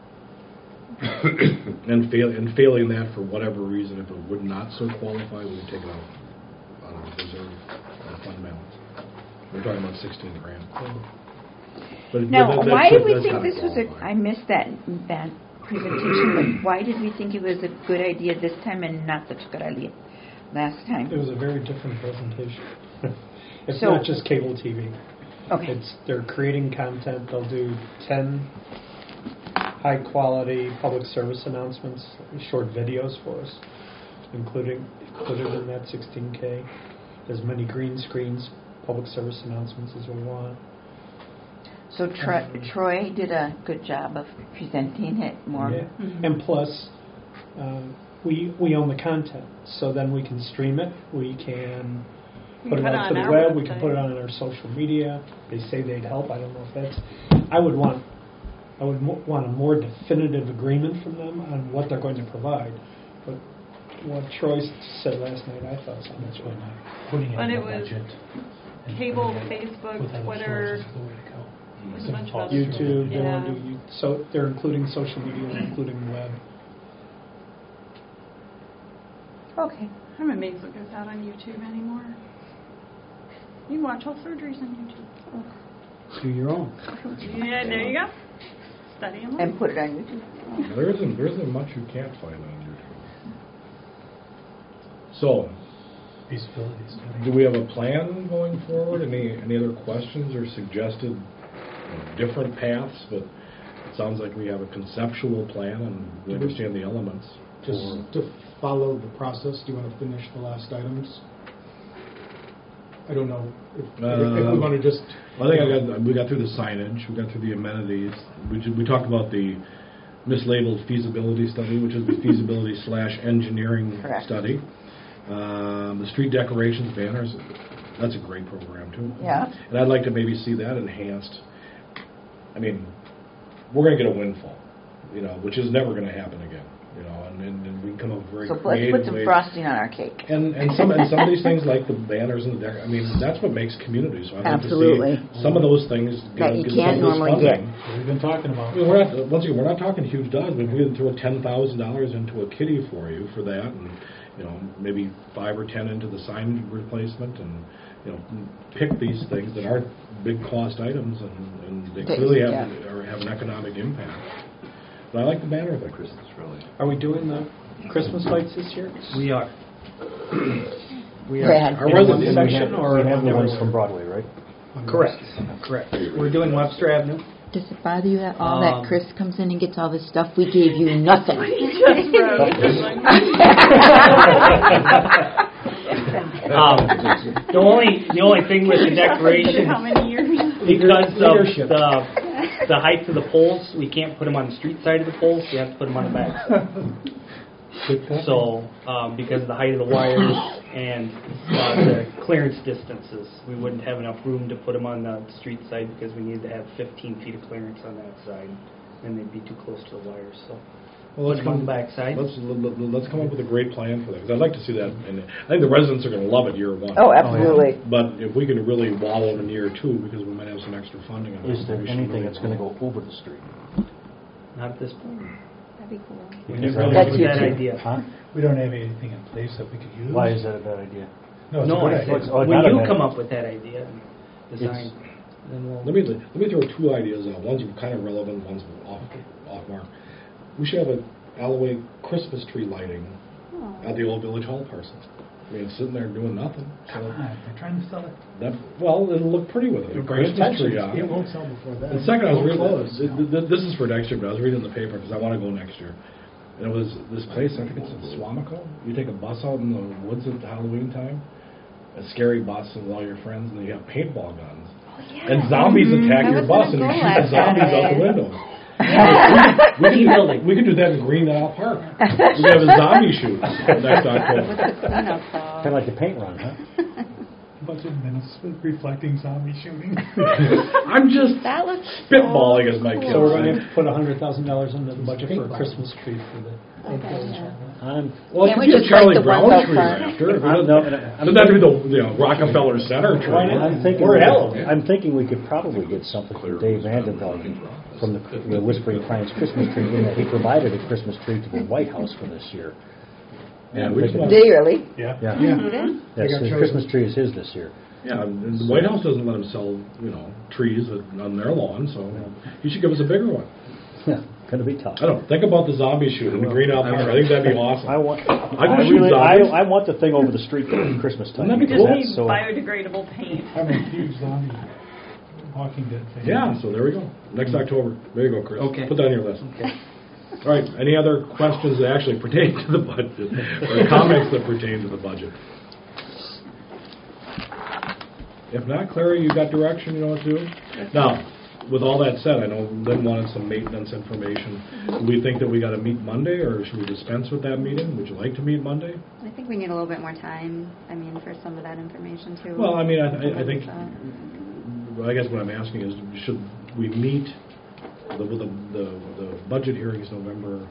and failing that for whatever reason, if it would not so qualify, we would take it out on a reserve on a fund balance. We're talking about $16,000. Now, why did we think this was I missed that presentation, but why did we think it was a good idea this time and not such a good idea last time? It was a very different presentation. It's So- not just cable TV. Okay. They're creating content. They'll do 10 high-quality public service announcements, short videos for us, included in that 16K. As many green screens, public service announcements as we want. So Troy did a good job of presenting it more. Yeah. And plus, we own the content, so then we can stream it. We can put it out to the web. We can put it on our social media. They say they'd help. I don't know if that's. I would want a more definitive agreement from them on what they're going to provide. But what Troy said last night, I thought something That's was why right. not putting it But in it the was budget. and cable, putting it Facebook, with other Twitter. sources is the way to go. There's a bunch of other YouTube, they Yeah. want to do, so they're including social media, they're including the web. Okay. I'm amazed what goes out on YouTube anymore. You can watch all surgeries on YouTube. Do your own. Yeah, there you go. Study and learn. And put it on YouTube. There isn't much you can't find on YouTube. So, Feasibility study. do we have a plan going forward? Any other questions or suggested different paths? But it sounds like we have a conceptual plan and we understand the elements. Just to follow the process, do you want to finish the last items? I don't know if we want to just... I think we got through the signage, we got through the amenities, we talked about the mislabeled feasibility study, which is the feasibility/engineering Correct. study. The street decorations, banners, that's a great program too. Yeah. And I'd like to maybe see that enhanced. I mean, we're going to get a windfall, which is never going to happen again, and we can come up with very So let's creative put some ways. frosting on our cake. And some of these things like the banners and I mean, that's what makes communities. So I'd like Absolutely. to see some of those things That you get can't some of this normally get. funding. What we've been talking about. I mean, we're not talking huge dollars. But if we can throw $10,000 into a kitty for you for that, and maybe 5 or 10 into the sign replacement, and pick these things that aren't big cost items, and they clearly have an economic impact. But I like the banner thing. Christmas, really. Are we doing the Christmas lights this year? We are. Brad. Our In one residents- section or We have the ones everywhere? from Broadway, right? Correct. We're doing Webster Avenue. Does it bother you at all that Chris comes in and gets all this stuff? We gave you nothing. The only thing with the decoration, How many years? because Leadership. of the height of the poles, we can't put them on the street side of the poles. We have to put them on the back side. So, because of the height of the wires and the clearance distances, we wouldn't have enough room to put them on the street side because we need to have 15 feet of clearance on that side, and they'd be too close to the wires. So, Well, put them on the back side. Let's come up with a great plan for that, because I'd like to see that, and I think the residents are going to love it year one. Oh, absolutely. But if we can really wallow in year two, because we might have some extra funding on it. Is there we should anything really that's going to go over the street? Not at this point. That'd be cool. We Because didn't really That's with you that too. idea. Huh? We don't have anything in place that we could use. Why is that a bad idea? No, it's a No, good I idea. said, Oh, when not a you bad come idea. up with that idea and design, then we'll... Let me throw two ideas out. One's kind of relevant, one's off mark. We should have a Alloway Christmas tree lighting at the old Village Hall parcel. I mean, it's sitting there doing nothing. Come on, they're trying to sell it. It'll look pretty with it. A Christmas tree on It it. won't sell before that. And second, I was It'll reading, close. this is for next year, but I was reading the paper because I want to go next year. And it was this place, I think it's in Swamico. You take a bus out in the woods at Halloween time, a scary bus with all your friends, and you have paintball guns. And zombies attack I your was bus, and gonna you go shoot the like zombies that. out the windows. We could do that in Green Isle Park. We could have a zombie shoot next October. What's the cleanup Kind of like the paint run, huh? A bunch of minutes reflecting zombie shooting. I'm just That looks spitballing, as my kids So we're going say. to put $100,000 into the budget for a Christmas tree for the... Well, it Can't could we be a just Charlie like the Brown ones out tree front? after. It No, doesn't have to be the Rockefeller Center tree. I'm thinking, Or Halloween. I'm thinking we could probably get something from Dave Vandenberg from the Whispering Pines Christmas tree, in that he provided a Christmas tree to the White House for this year. Yeah, I'm we thinking- Did you really? Yeah. Yeah, Mm-hmm. You did? yes, got the chosen. Christmas tree is his this year. Yeah, and the White House doesn't let them sell, trees on their lawn, so he should give us a bigger one. Yeah, going to be tough. I don't know. Think about the zombie shoot in the Green Isle Park. I think that'd be awesome. I want, I I can shoot really, zombies. I want the thing over the street at Christmas time. Wouldn't that be Just cool? need So- biodegradable paint. I'm a huge zombie Walking Dead fan. Yeah, so there we go. Next October. There you go, Chris. Okay. Put that on your list. All right. Any other questions that actually pertain to the budget or comments that pertain to the budget? If not, Clary, you got direction, you know what to do? Now, with all that said, I know Lynn wanted some maintenance information. Do we think that we got to meet Monday, or should we dispense with that meeting? Would you like to meet Monday? I think we need a little bit more time, for some of that information too. Well, I think, So, I guess what I'm asking is, should we meet, the budget hearing is November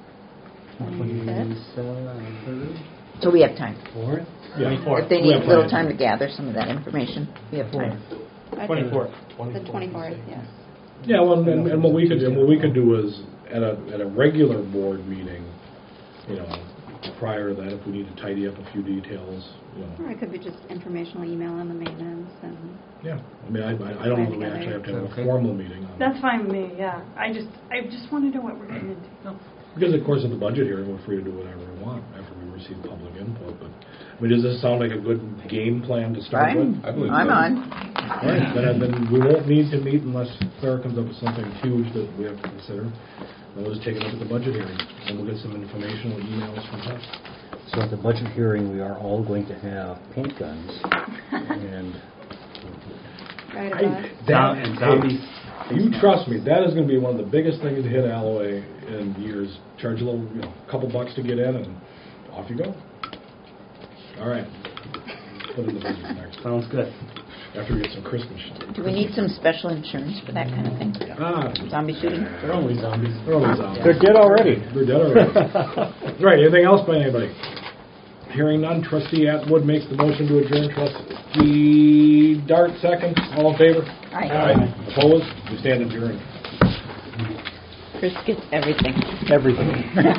25th? So we have time. Fourth? Yeah. If they We need have a little plenty time to gather some of that information, we have time. I think 24th. The 24th, yes. Yeah, well, and what we could do is at a regular board meeting, prior to that, if we need to tidy up a few details, Or it could be just informational email on the maintenance and... Yeah, I don't know that we actually have to have a formal meeting on That's it. fine with me, yeah. I just want to know what we're getting into. Because, of course, at the budget hearing, we're free to do whatever we want after we receive public input. But does this sound like a good game plan to start with? I'm, I believe I'm so. on. All right, then we won't need to meet unless Claire comes up with something huge that we have to consider. Then we'll just take it up at the budget hearing, and we'll get some informational emails from her. So at the budget hearing, we are all going to have paint guns and Right about. And zombies. You trust me, that is going to be one of the biggest things to hit Alloway in years. Charge a little, couple bucks to get in, and off you go. All right. Put in the budget next. Sounds good. After we get some Christmas shit. Do we need some special insurance for that kind of thing? Zombie shooting? They're only zombies. They're only zombies. they're dead already. They're dead already. Right, anything else by anybody? Hearing none, Trustee Atwood makes the motion to adjourn. Trustee Dart seconds. All in favor? Aye. Opposed? We stand adjourned. Chris gets everything. Everything.